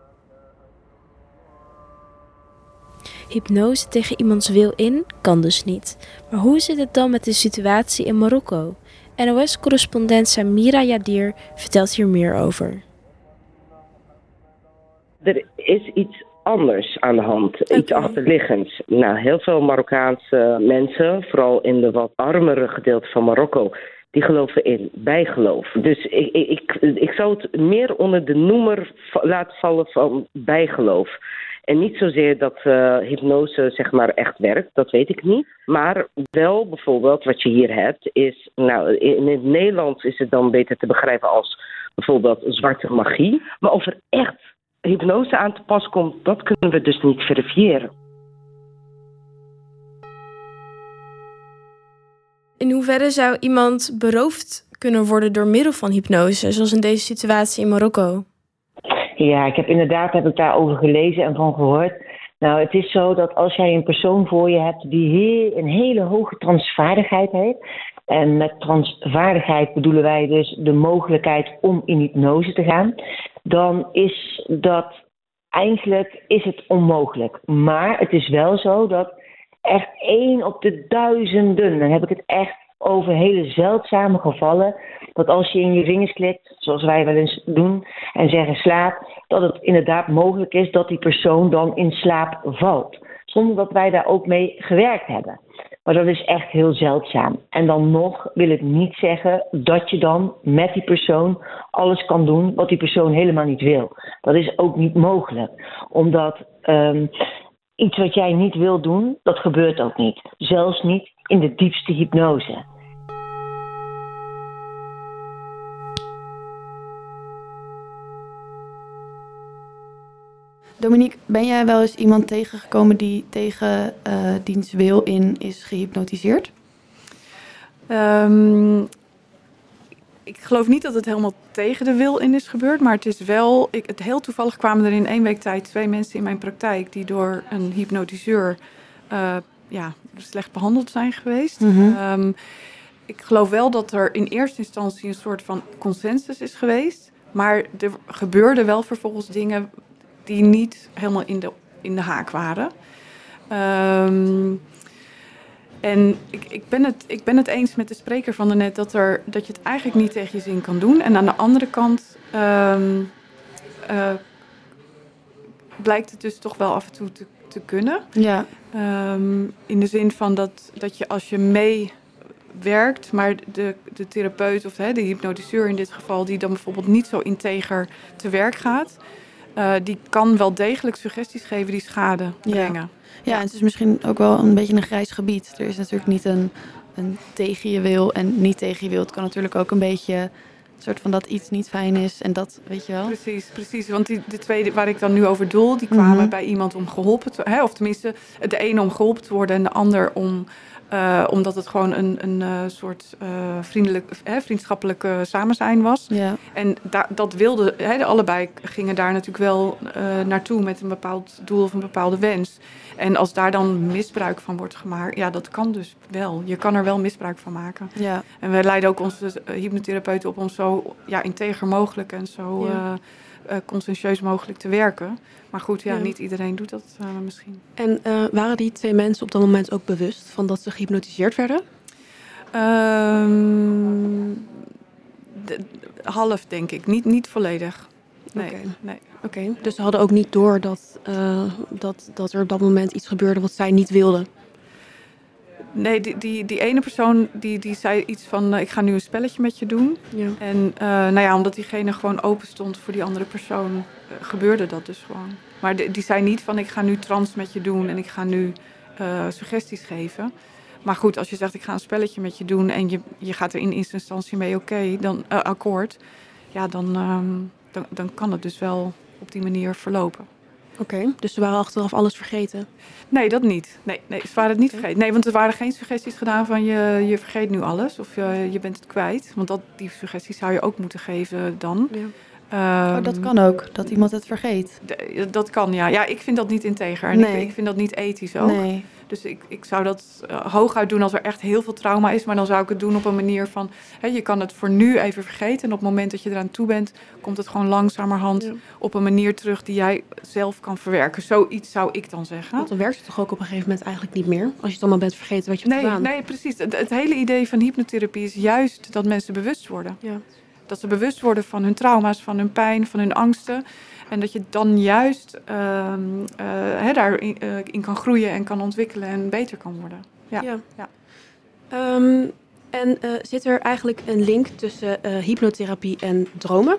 Hypnose tegen iemands wil in kan dus niet. Maar hoe zit het dan met de situatie in Marokko? N O S-correspondent Samira Yadir vertelt hier meer over. Er is iets anders aan de hand, okay. Iets achterliggends. Nou, heel veel Marokkaanse mensen, vooral in de wat armere gedeelte van Marokko, die geloven in bijgeloof. Dus ik, ik, ik zou het meer onder de noemer laten vallen van bijgeloof. En niet zozeer dat uh, hypnose zeg maar echt werkt, dat weet ik niet. Maar wel bijvoorbeeld wat je hier hebt is, nou in het Nederlands is het dan beter te begrijpen als bijvoorbeeld zwarte magie. Maar of er echt hypnose aan te pas komt, dat kunnen we dus niet verifiëren. In hoeverre zou iemand beroofd kunnen worden door middel van hypnose, zoals in deze situatie in Marokko? Ja, ik heb inderdaad heb ik daarover gelezen en van gehoord. Nou, het is zo dat als jij een persoon voor je hebt die heel, een hele hoge transvaardigheid heeft. En met transvaardigheid bedoelen wij dus de mogelijkheid om in hypnose te gaan. Dan is dat eigenlijk is het onmogelijk. Maar het is wel zo dat echt één op de duizenden, dan heb ik het echt over hele zeldzame gevallen, dat als je in je vingers klikt, zoals wij wel eens doen, en zeggen slaap, dat het inderdaad mogelijk is dat die persoon dan in slaap valt. Zonder dat wij daar ook mee gewerkt hebben. Maar dat is echt heel zeldzaam. En dan nog wil het niet zeggen dat je dan met die persoon alles kan doen wat die persoon helemaal niet wil. Dat is ook niet mogelijk. Omdat um, iets wat jij niet wil doen, dat gebeurt ook niet. Zelfs niet in de diepste hypnose. Dominique, ben jij wel eens iemand tegengekomen die tegen uh, diens wil in is gehypnotiseerd? Um, ik geloof niet dat het helemaal tegen de wil in is gebeurd, maar het is wel, ik, het heel toevallig kwamen er in één week tijd twee mensen in mijn praktijk die door een hypnotiseur uh, ja, slecht behandeld zijn geweest. Mm-hmm. Um, ik geloof wel dat er in eerste instantie een soort van consensus is geweest, maar er gebeurden wel vervolgens dingen die niet helemaal in de, in de haak waren. Um, en ik, ik, ben het, ik ben het eens met de spreker van daarnet dat, er, dat je het eigenlijk niet tegen je zin kan doen. En aan de andere kant um, uh, blijkt het dus toch wel af en toe te, te kunnen. Ja. Um, in de zin van dat, dat je als je meewerkt, maar de, de therapeut of hè, de hypnotiseur in dit geval, die dan bijvoorbeeld niet zo integer te werk gaat, Uh, die kan wel degelijk suggesties geven die schade brengen. Ja. Ja, en het is misschien ook wel een beetje een grijs gebied. Er is natuurlijk niet een, een tegen je wil en niet tegen je wil. Het kan natuurlijk ook een beetje een soort van dat iets niet fijn is en dat, weet je wel. Precies, precies. Want die, de twee waar ik dan nu over doel, die kwamen mm-hmm. bij iemand om geholpen te worden. Of tenminste, de ene om geholpen te worden en de ander om, uh, omdat het gewoon een, een uh, soort uh, vriendelijk, uh, vriendschappelijk uh, samenzijn was. Ja. En da- dat wilden, hè, de allebei gingen daar natuurlijk wel uh, naartoe met een bepaald doel of een bepaalde wens. En als daar dan misbruik van wordt gemaakt, ja, dat kan dus wel. Je kan er wel misbruik van maken. Ja. En wij leiden ook onze uh, hypnotherapeuten op om zo ja, integer mogelijk en zo ja. uh, uh, conscientieus mogelijk te werken. Maar goed, ja, ja. niet iedereen doet dat uh, misschien. En uh, waren die twee mensen op dat moment ook bewust van dat ze gehypnotiseerd werden? Um, de, half, denk ik. Niet, niet volledig. Nee, okay. nee. Oké, okay. Dus ze hadden ook niet door dat, uh, dat, dat er op dat moment iets gebeurde wat zij niet wilden? Nee, die, die, die ene persoon die, die zei iets van, uh, ik ga nu een spelletje met je doen. Ja. En uh, nou ja, omdat diegene gewoon open stond voor die andere persoon, uh, gebeurde dat dus gewoon. Maar die, die zei niet van, ik ga nu trans met je doen en ik ga nu uh, suggesties geven. Maar goed, als je zegt, ik ga een spelletje met je doen en je, je gaat er in eerste instantie mee oké, okay, dan uh, akkoord. Ja, dan, um, dan, dan kan het dus wel op die manier verlopen. Oké, okay, dus ze waren achteraf alles vergeten? Nee, dat niet. Nee, nee ze waren het niet okay. vergeten. Nee, want er waren geen suggesties gedaan van je, je vergeet nu alles of je, je bent het kwijt. Want dat, die suggesties zou je ook moeten geven dan. Um, oh, dat kan ook, dat iemand het vergeet. D- dat kan, ja. Ja, ik vind dat niet integer. En Nee. ik, ik vind dat niet ethisch ook. Nee. Dus ik, ik zou dat uh, hooguit doen als er echt heel veel trauma is. Maar dan zou ik het doen op een manier van... Hè, je kan het voor nu even vergeten. En op het moment dat je eraan toe bent... komt het gewoon langzamerhand ja. op een manier terug... die jij zelf kan verwerken. Zoiets zou ik dan zeggen. Want dan werkt het toch ook op een gegeven moment eigenlijk niet meer? Als je het allemaal bent vergeten wat je hebt nee, gedaan. Nee, precies. Het, het hele idee van hypnotherapie is juist dat mensen bewust worden. Ja. Dat ze bewust worden van hun trauma's, van hun pijn, van hun angsten... En dat je dan juist uh, uh, he, daarin uh, in kan groeien en kan ontwikkelen en beter kan worden. Ja. ja. ja. Um, en uh, zit er eigenlijk een link tussen uh, hypnotherapie en dromen?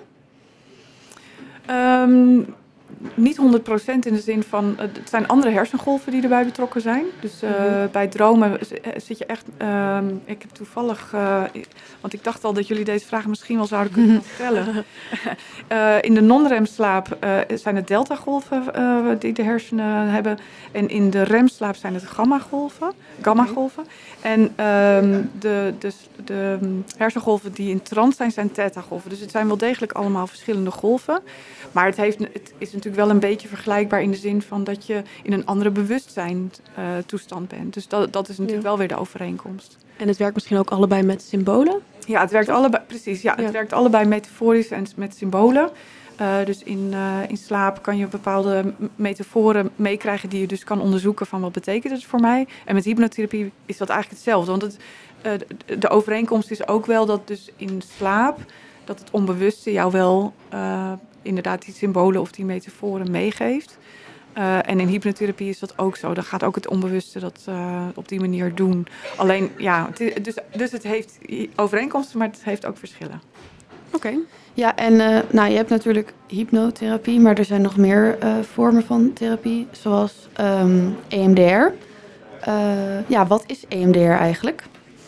Um, niet honderd procent in de zin van... Uh, het zijn andere hersengolven die erbij betrokken zijn. Dus uh, mm-hmm. bij dromen zit je echt... Uh, ik heb toevallig... Uh, want ik dacht al dat jullie deze vragen misschien wel zouden kunnen mm-hmm. vertellen. uh, in de non-remslaap uh, zijn het deltagolven uh, die de hersenen hebben. En in de remslaap zijn het gamma-golven. Gamma-golven. Okay. En um, de, de, de hersengolven die in trance zijn, zijn theta-golven. Dus het zijn wel degelijk allemaal verschillende golven. Maar het, heeft, het is natuurlijk wel een beetje vergelijkbaar in de zin van dat je in een andere bewustzijn uh, toestand bent. Dus dat, dat is natuurlijk ja. wel weer de overeenkomst. En het werkt misschien ook allebei met symbolen? Ja, het werkt allebei, precies. Ja, ja. Het werkt allebei metaforisch en met symbolen. Uh, dus in, uh, in slaap kan je bepaalde metaforen meekrijgen die je dus kan onderzoeken van wat betekent het voor mij. En met hypnotherapie is dat eigenlijk hetzelfde. Want het, uh, de overeenkomst is ook wel dat dus in slaap, dat het onbewuste jou wel uh, inderdaad die symbolen of die metaforen meegeeft. Uh, en in hypnotherapie is dat ook zo. Dan gaat ook het onbewuste dat uh, op die manier doen. Alleen, ja, het is, dus, dus het heeft overeenkomsten, maar het heeft ook verschillen. Oké. Okay. Ja, en uh, nou, je hebt natuurlijk hypnotherapie, maar er zijn nog meer uh, vormen van therapie, zoals um, E M D R. Uh, ja, wat is E M D R eigenlijk?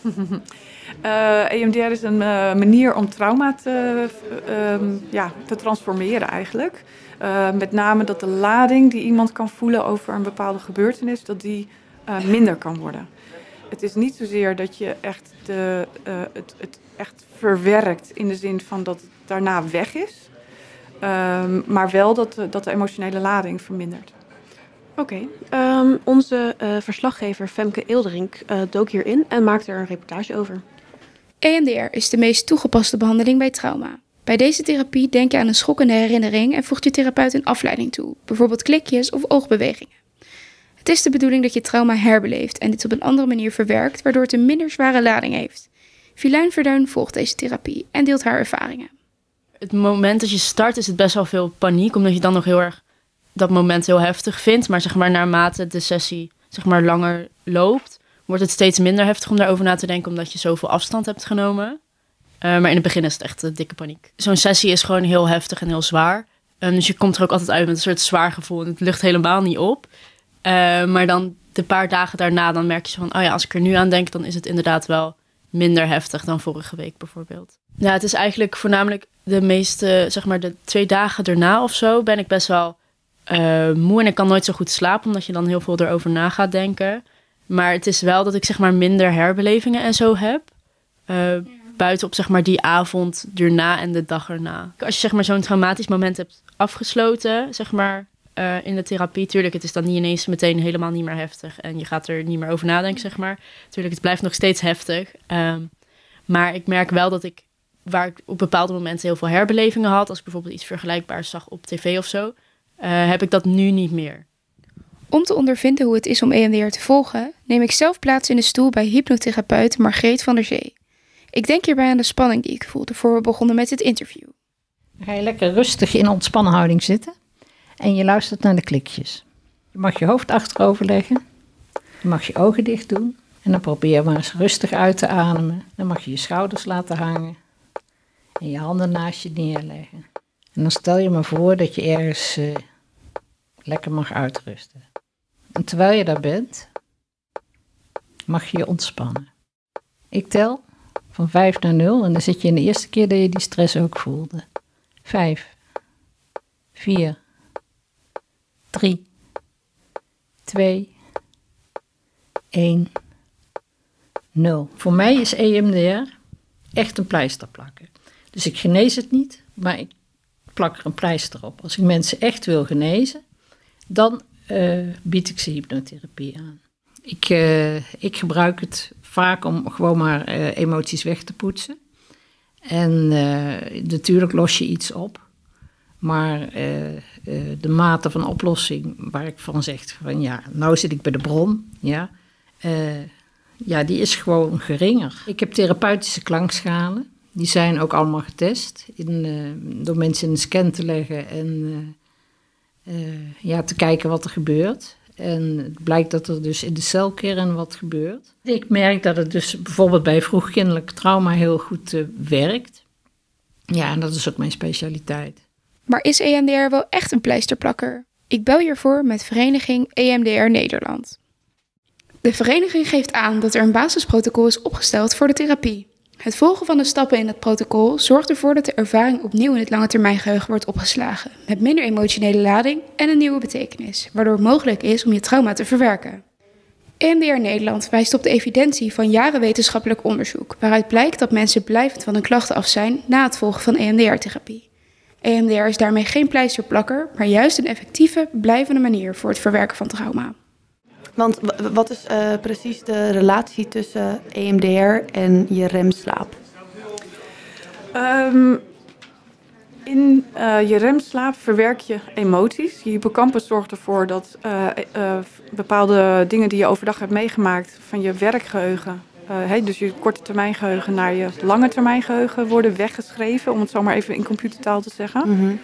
Uh, E M D R is een uh, manier om trauma te, uh, um, ja, te transformeren eigenlijk. Uh, met name dat de lading die iemand kan voelen over een bepaalde gebeurtenis, dat die uh, minder kan worden. Het is niet zozeer dat je echt, de, uh, het, het echt verwerkt in de zin van dat het daarna weg is. Uh, maar wel dat, dat de emotionele lading vermindert. Oké, okay. um, onze uh, verslaggever Femke Eelderink uh, dook hierin en maakte er een reportage over. E M D R is de meest toegepaste behandeling bij trauma. Bij deze therapie denk je aan een schokkende herinnering en voegt je therapeut een afleiding toe, bijvoorbeeld klikjes of oogbewegingen. Het is de bedoeling dat je trauma herbeleeft en dit op een andere manier verwerkt, waardoor het een minder zware lading heeft. Vilijn Verduin volgt deze therapie en deelt haar ervaringen. Het moment dat je start is het best wel veel paniek, omdat je dan nog heel erg dat moment heel heftig vindt. Maar zeg maar naarmate de sessie zeg maar langer loopt, wordt het steeds minder heftig om daarover na te denken, omdat je zoveel afstand hebt genomen. Uh, maar in het begin is het echt uh, dikke paniek. Zo'n sessie is gewoon heel heftig en heel zwaar. Um, dus je komt er ook altijd uit met een soort zwaar gevoel en het lucht helemaal niet op. Uh, maar dan de paar dagen daarna, dan merk je van, oh ja, als ik er nu aan denk, dan is het inderdaad wel minder heftig dan vorige week bijvoorbeeld. Ja, het is eigenlijk voornamelijk de meeste, zeg maar de twee dagen daarna of zo, ben ik best wel uh, moe en ik kan nooit zo goed slapen, omdat je dan heel veel erover na gaat denken. Maar het is wel dat ik zeg maar minder herbelevingen en zo heb. Uh, ja. Buiten op zeg maar die avond erna en de dag erna. Als je zeg maar zo'n traumatisch moment hebt afgesloten, zeg maar uh, in de therapie, tuurlijk, het is dan niet ineens meteen helemaal niet meer heftig en je gaat er niet meer over nadenken, zeg maar. Tuurlijk, het blijft nog steeds heftig. Um, maar ik merk wel dat ik, waar ik op bepaalde momenten heel veel herbelevingen had, als ik bijvoorbeeld iets vergelijkbaars zag op tv of zo, uh, heb ik dat nu niet meer. Om te ondervinden hoe het is om E M D R te volgen, neem ik zelf plaats in de stoel bij hypnotherapeut Margreet van der Zee. Ik denk hierbij aan de spanning die ik voelde voor we begonnen met het interview. Dan ga je lekker rustig in ontspannen houding zitten en je luistert naar de klikjes. Je mag je hoofd achterover leggen, je mag je ogen dicht doen en dan probeer je maar eens rustig uit te ademen. Dan mag je je schouders laten hangen en je handen naast je neerleggen. En dan stel je maar voor dat je ergens uh, lekker mag uitrusten. En terwijl je daar bent, mag je je ontspannen. Ik tel van vijf naar nul en dan zit je in de eerste keer dat je die stress ook voelde. Vijf, vier, drie, twee, één, nul. Voor mij is E M D R echt een pleister plakken. Dus ik genees het niet, maar ik plak er een pleister op. Als ik mensen echt wil genezen, dan uh, bied ik ze hypnotherapie aan. Ik, uh, ik gebruik het vaak om gewoon maar uh, emoties weg te poetsen. En uh, natuurlijk los je iets op. Maar uh, uh, de mate van oplossing waar ik van zeg van ja, nou zit ik bij de bron, ja, uh, ja, die is gewoon geringer. Ik heb therapeutische klankschalen. Die zijn ook allemaal getest in, uh, door mensen in een scan te leggen en uh, uh, ja, te kijken wat er gebeurt. En het blijkt dat er dus in de celkern wat gebeurt. Ik merk dat het dus bijvoorbeeld bij vroegkindelijk trauma heel goed uh, werkt. Ja, en dat is ook mijn specialiteit. Maar is E M D R wel echt een pleisterplakker? Ik bel hiervoor met vereniging E M D R Nederland. De vereniging geeft aan dat er een basisprotocol is opgesteld voor de therapie. Het volgen van de stappen in het protocol zorgt ervoor dat de ervaring opnieuw in het langetermijngeheugen wordt opgeslagen, met minder emotionele lading en een nieuwe betekenis, waardoor het mogelijk is om je trauma te verwerken. E M D R Nederland wijst op de evidentie van jaren wetenschappelijk onderzoek, waaruit blijkt dat mensen blijvend van hun klachten af zijn na het volgen van E M D R-therapie. E M D R is daarmee geen pleisterplakker, maar juist een effectieve, blijvende manier voor het verwerken van trauma. Want w- wat is uh, precies de relatie tussen E M D R en je remslaap? Um, in uh, je remslaap verwerk je emoties. Je hippocampus zorgt ervoor dat uh, uh, bepaalde dingen die je overdag hebt meegemaakt van je werkgeheugen, uh, hey, dus je korte termijn geheugen naar je lange termijn geheugen worden weggeschreven, om het zo maar even in computertaal te zeggen. Mm-hmm.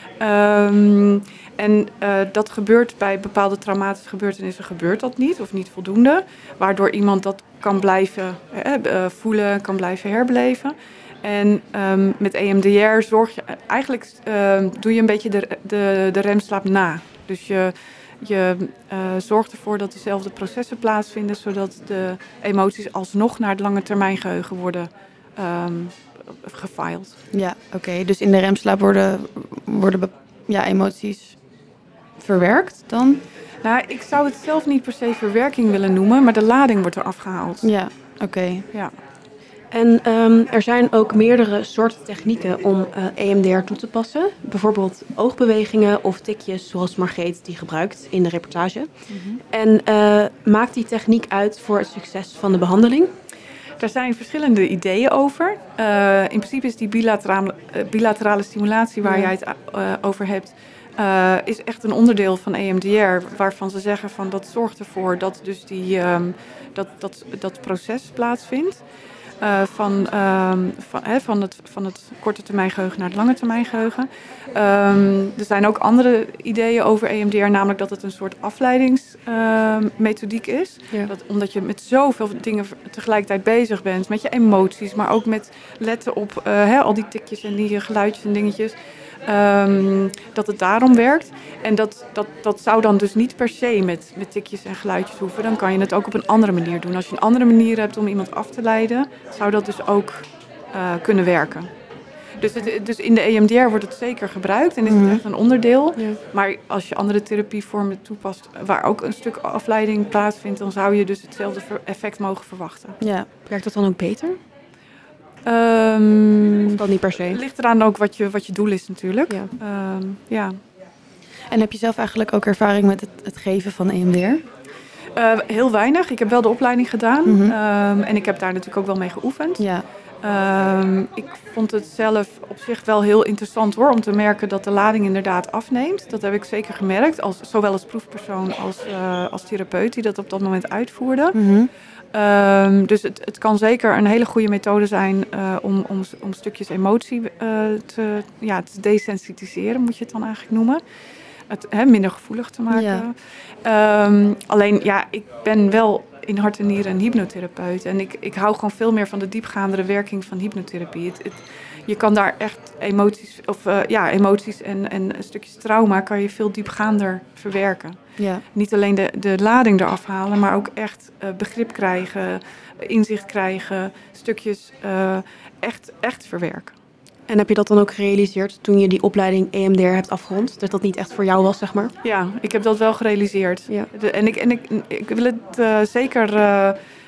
Um, en uh, dat gebeurt bij bepaalde traumatische gebeurtenissen gebeurt dat niet of niet voldoende. Waardoor iemand dat kan blijven eh, uh, voelen, kan blijven herbeleven. En um, met E M D R zorg je eigenlijk uh, doe je een beetje de, de, de remslaap na. Dus je, je uh, zorgt ervoor dat dezelfde processen plaatsvinden, zodat de emoties alsnog naar het lange termijn geheugen worden um, gefiled. Ja, oké. Okay. Dus in de remslaap worden, worden be- ja, emoties verwerkt dan? Nou, ik zou het zelf niet per se verwerking willen noemen, maar de lading wordt eraf gehaald. Ja, oké. Okay. Ja. En um, er zijn ook meerdere soorten technieken om uh, E M D R toe te passen. Bijvoorbeeld oogbewegingen of tikjes, zoals Margreet die gebruikt in de reportage. Mm-hmm. En uh, maakt die techniek uit voor het succes van de behandeling? Daar zijn verschillende ideeën over. Uh, in principe is die bilaterale, uh, bilaterale stimulatie waar ja. jij het uh, over hebt, uh, is echt een onderdeel van E M D R, waarvan ze zeggen van dat zorgt ervoor dat dus die, um, dat, dat, dat proces plaatsvindt. Uh, van, um, van, he, van, het, van het korte termijn geheugen naar het lange termijn geheugen. Um, er zijn ook andere ideeën over E M D R, namelijk dat het een soort afleidingsmethodiek uh, is. Ja. Dat, omdat je met zoveel dingen tegelijkertijd bezig bent, met je emoties, maar ook met letten op uh, he, al die tikjes en die geluidjes en dingetjes. Um, dat het daarom werkt. En dat, dat, dat zou dan dus niet per se met, met tikjes en geluidjes hoeven. Dan kan je het ook op een andere manier doen. Als je een andere manier hebt om iemand af te leiden, zou dat dus ook uh, kunnen werken. Dus, het, dus in de E M D R wordt het zeker gebruikt en is het echt een onderdeel. Ja. Maar als je andere therapievormen toepast waar ook een stuk afleiding plaatsvindt, dan zou je dus hetzelfde effect mogen verwachten. Ja, werkt dat dan ook beter? Um, of dat niet per se? Het ligt eraan ook wat je, wat je doel is natuurlijk. Ja. Um, ja. En heb je zelf eigenlijk ook ervaring met het, het geven van E M D R? Uh, heel weinig. Ik heb wel de opleiding gedaan. Mm-hmm. Um, en ik heb daar natuurlijk ook wel mee geoefend. Ja. Um, ik vond het zelf op zich wel heel interessant hoor, om te merken dat de lading inderdaad afneemt. Dat heb ik zeker gemerkt, als, zowel als proefpersoon als, uh, als therapeut die dat op dat moment uitvoerde. Mm-hmm. Um, dus het, het kan zeker een hele goede methode zijn uh, om, om, om stukjes emotie uh, te, ja, te desensitiseren, moet je het dan eigenlijk noemen. Het he, minder gevoelig te maken. Ja. Um, alleen, ja, ik ben wel in hart en nieren een hypnotherapeut. En ik, ik hou gewoon veel meer van de diepgaandere werking van hypnotherapie. Het, het, je kan daar echt emoties, of, uh, ja, emoties en, en stukjes trauma kan je veel diepgaander verwerken. Ja. Niet alleen de, de lading eraf halen, maar ook echt uh, begrip krijgen, inzicht krijgen, stukjes uh, echt, echt verwerken. En heb je dat dan ook gerealiseerd toen je die opleiding E M D R hebt afgerond? Dat dat niet echt voor jou was, zeg maar? Ja, ik heb dat wel gerealiseerd. Ja. De, en ik, en ik, ik wil het uh, zeker uh,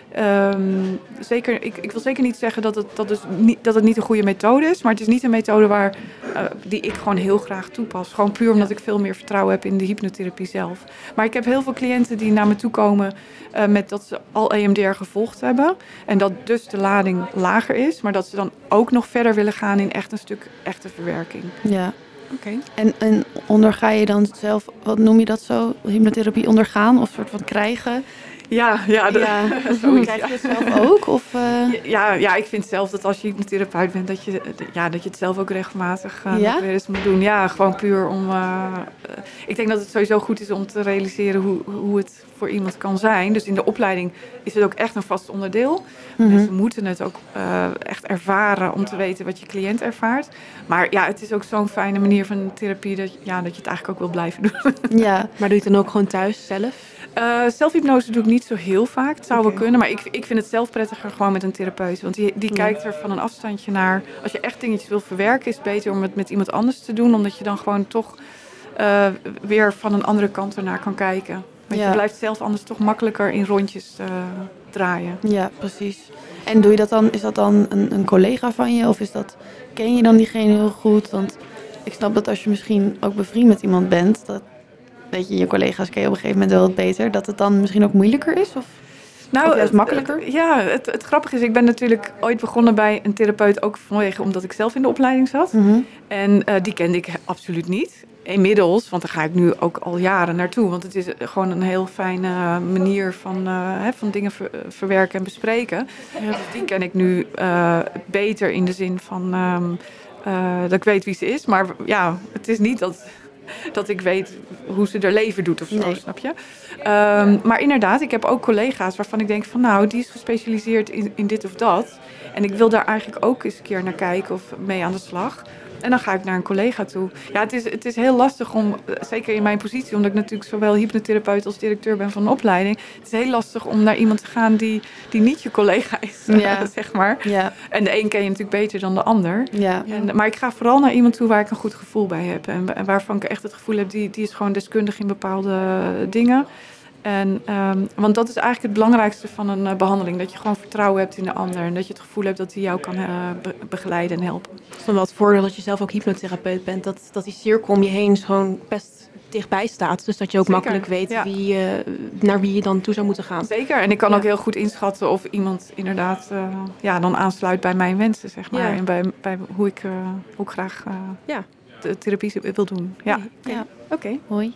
Um, zeker, ik, ik wil zeker niet zeggen dat het, dat, dus niet, dat het niet een goede methode is. Maar het is niet een methode waar, uh, die ik gewoon heel graag toepas. Gewoon puur omdat ik veel meer vertrouwen heb in de hypnotherapie zelf. Maar ik heb heel veel cliënten die naar me toe komen uh, met dat ze al E M D R gevolgd hebben. En dat dus de lading lager is. Maar dat ze dan ook nog verder willen gaan in echt een stuk echte verwerking. Ja. Oké. Okay. En, en onderga je dan zelf, wat noem je dat zo, hypnotherapie ondergaan of soort van krijgen? Ja, ja, de, ja. Krijg je het zelf ook? Of, uh... ja, ja, ik vind zelf dat als je hypnotherapeut bent, dat je, ja, dat je het zelf ook regelmatig uh, ja? nog weer eens moet doen. Ja, gewoon puur om... Uh, uh, ik denk dat het sowieso goed is om te realiseren hoe, hoe het voor iemand kan zijn. Dus in de opleiding is het ook echt een vast onderdeel. Mm-hmm. Mensen moeten het ook uh, echt ervaren om te weten wat je cliënt ervaart. Maar ja, het is ook zo'n fijne manier van therapie dat, ja, dat je het eigenlijk ook wil blijven doen. Ja, maar doe je het dan ook gewoon thuis zelf? Uh, zelfhypnose doe ik niet zo heel vaak. Het zou okay. wel kunnen, maar ik, ik vind het zelf prettiger gewoon met een therapeut. Want die, die ja. kijkt er van een afstandje naar. Als je echt dingetjes wil verwerken, is het beter om het met iemand anders te doen. Omdat je dan gewoon toch uh, weer van een andere kant ernaar kan kijken. Want ja. je blijft zelf anders toch makkelijker in rondjes uh, draaien. Ja, precies. En doe je dat dan, is dat dan een, een collega van je? Of is dat, ken je dan diegene heel goed? Want ik snap dat als je misschien ook bevriend met iemand bent... dat weet je, je collega's ken je op een gegeven moment wel wat beter, dat het dan misschien ook moeilijker is? Of, nou, of juist makkelijker? Het, ja, het, het grappige is, ik ben natuurlijk ooit begonnen bij een therapeut, ook vanwege omdat ik zelf in de opleiding zat. Mm-hmm. En uh, die kende ik absoluut niet. Inmiddels, want daar ga ik nu ook al jaren naartoe. Want het is gewoon een heel fijne manier van, uh, hè, van dingen ver, verwerken en bespreken. Ja. Dus die ken ik nu uh, beter in de zin van um, uh, dat ik weet wie ze is. Maar ja, het is niet dat... dat ik weet hoe ze haar leven doet of zo, nee. Snap je? Um, maar inderdaad, ik heb ook collega's waarvan ik denk van... nou, die is gespecialiseerd in, in dit of dat. En ik wil daar eigenlijk ook eens een keer naar kijken of mee aan de slag. En dan ga ik naar een collega toe. Ja, het is, het is heel lastig om, zeker in mijn positie... omdat ik natuurlijk zowel hypnotherapeut als directeur ben van een opleiding... het is heel lastig om naar iemand te gaan die, die niet je collega is, ja. zeg maar. Ja. En de een ken je natuurlijk beter dan de ander. Ja. En, maar ik ga vooral naar iemand toe waar ik een goed gevoel bij heb. En, en waarvan ik echt het gevoel heb, die, die is gewoon deskundig in bepaalde dingen... En, um, want dat is eigenlijk het belangrijkste van een uh, behandeling. Dat je gewoon vertrouwen hebt in de ander. En dat je het gevoel hebt dat hij jou kan uh, be- begeleiden en helpen. Het is dan wel het voordeel dat je zelf ook hypnotherapeut bent. Dat, dat die cirkel om je heen gewoon best dichtbij staat. Dus dat je ook Zeker. makkelijk weet ja. wie, uh, naar wie je dan toe zou moeten gaan. Zeker. En ik kan ja. ook heel goed inschatten of iemand inderdaad uh, ja, dan aansluit bij mijn wensen. Zeg maar. Ja. En bij, bij hoe, ik, uh, hoe ik graag uh, ja. de therapie wil doen. Ja, ja. ja. Oké. Okay. Hoi.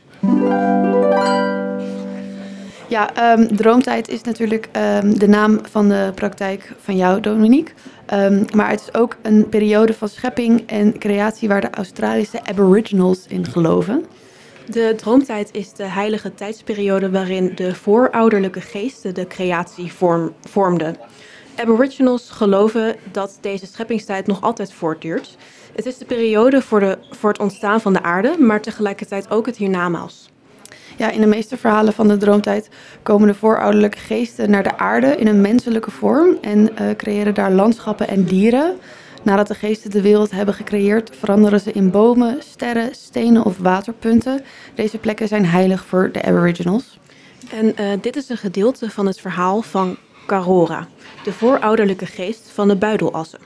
Ja, um, Droomtijd is natuurlijk um, de naam van de praktijk van jou, Dominique. Um, maar het is ook een periode van schepping en creatie waar de Australische Aboriginals in geloven. De Droomtijd is de heilige tijdsperiode waarin de voorouderlijke geesten de creatie vorm, vormden. Aboriginals geloven dat deze scheppingstijd nog altijd voortduurt. Het is de periode voor, de, voor het ontstaan van de aarde, maar tegelijkertijd ook het hiernamaals. Ja, in de meeste verhalen van de Droomtijd komen de voorouderlijke geesten naar de aarde in een menselijke vorm en uh, creëren daar landschappen en dieren. Nadat de geesten de wereld hebben gecreëerd, veranderen ze in bomen, sterren, stenen of waterpunten. Deze plekken zijn heilig voor de Aboriginals. En uh, dit is een gedeelte van het verhaal van Karora, de voorouderlijke geest van de buidelassen.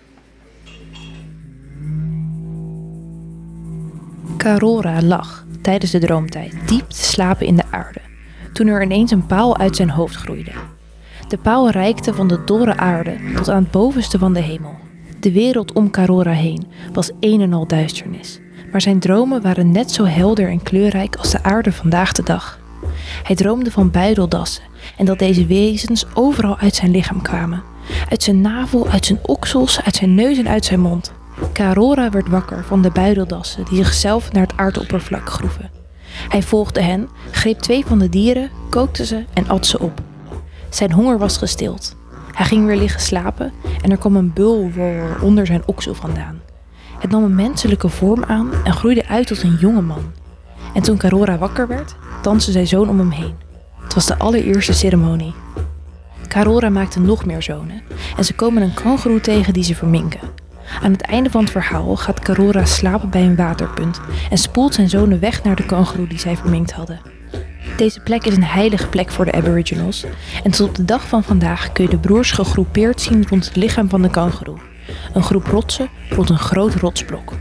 Karora lag tijdens de droomtijd diep te slapen in de aarde, toen er ineens een paal uit zijn hoofd groeide. De paal reikte van de dorre aarde tot aan het bovenste van de hemel. De wereld om Karora heen was een en al duisternis, maar zijn dromen waren net zo helder en kleurrijk als de aarde vandaag de dag. Hij droomde van buideldassen en dat deze wezens overal uit zijn lichaam kwamen. Uit zijn navel, uit zijn oksels, uit zijn neus en uit zijn mond. Karora werd wakker van de buideldassen die zichzelf naar het aardoppervlak groeven. Hij volgde hen, greep twee van de dieren, kookte ze en at ze op. Zijn honger was gestild. Hij ging weer liggen slapen en er kwam een bulworm onder zijn oksel vandaan. Het nam een menselijke vorm aan en groeide uit tot een jonge man. En toen Karora wakker werd, danste zijn zoon om hem heen. Het was de allereerste ceremonie. Karora maakte nog meer zonen en ze komen een kangoeroe tegen die ze verminken. Aan het einde van het verhaal gaat Karora slapen bij een waterpunt en spoelt zijn zonen weg naar de kangoeroe die zij verminkt hadden. Deze plek is een heilige plek voor de Aboriginals. En tot op de dag van vandaag kun je de broers gegroepeerd zien rond het lichaam van de kangoeroe. Een groep rotsen rond een groot rotsblok.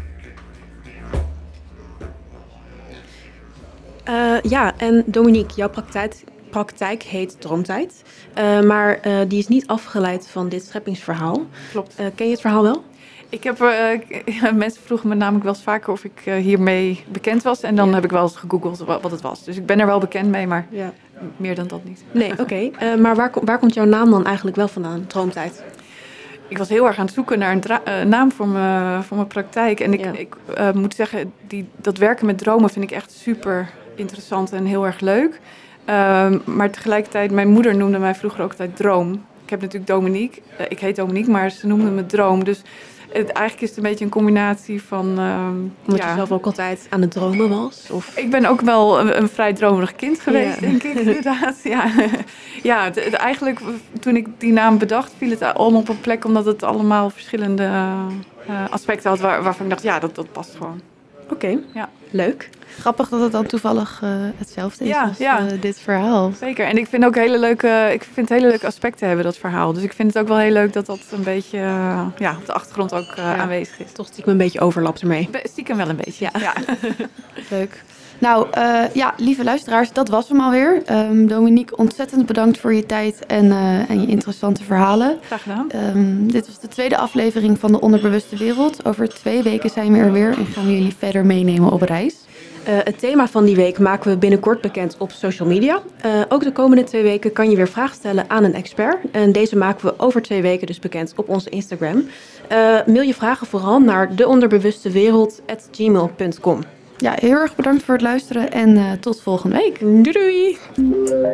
Uh, ja, en Dominique, jouw praktijk, praktijk heet Droomtijd. Uh, maar uh, die is niet afgeleid van dit scheppingsverhaal. Klopt. Uh, ken je het verhaal wel? Ik heb, uh, ja, mensen vroegen me namelijk wel eens vaker of ik uh, hiermee bekend was. En dan ja. heb ik wel eens gegoogeld wat het was. Dus ik ben er wel bekend mee, maar ja. meer dan dat niet. Nee, oké. Okay. Uh, maar waar, waar komt jouw naam dan eigenlijk wel vandaan, Droomtijd? Ik was heel erg aan het zoeken naar een dra- uh, naam voor, me, voor mijn praktijk. En ik, ja. ik uh, moet zeggen, die, dat werken met dromen vind ik echt super interessant en heel erg leuk. Uh, maar tegelijkertijd, mijn moeder noemde mij vroeger ook altijd Droom. Ik heb natuurlijk Dominique. Uh, ik heet Dominique, maar ze noemde me Droom. Dus het, eigenlijk is het een beetje een combinatie van... Uh, Omdat ja. je zelf ook altijd aan het dromen was? Of? Ik ben ook wel een, een vrij dromerig kind geweest, ja. denk ik inderdaad. Ja, ja het, het, eigenlijk toen ik die naam bedacht, viel het allemaal op een plek... omdat het allemaal verschillende uh, aspecten had waar, waarvan ik dacht, ja, dat, dat past gewoon. Oké, okay. ja. Leuk. Grappig dat het dan toevallig uh, hetzelfde is ja, als ja. Uh, dit verhaal. Zeker. En ik vind ook hele leuke, ik vind hele leuke aspecten hebben, dat verhaal. Dus ik vind het ook wel heel leuk dat dat een beetje uh, ja, op de achtergrond ook uh, ja. aanwezig is. Toch stiekem een beetje overlapt ermee. Be- stiekem wel een beetje, ja. ja. Leuk. Nou, uh, ja, lieve luisteraars, dat was hem alweer. Um, Dominique, ontzettend bedankt voor je tijd en, uh, en je interessante verhalen. Graag gedaan. Um, dit was de tweede aflevering van de Onderbewuste Wereld. Over twee weken zijn we er weer en gaan we jullie verder meenemen op reis. Uh, het thema van die week maken we binnenkort bekend op social media. Uh, ook de komende twee weken kan je weer vragen stellen aan een expert. En deze maken we over twee weken dus bekend op onze Instagram. Uh, mail je vragen vooral naar de onderbewustewereld at gmail punt com. Ja, heel erg bedankt voor het luisteren en uh, tot volgende week. Doei doei!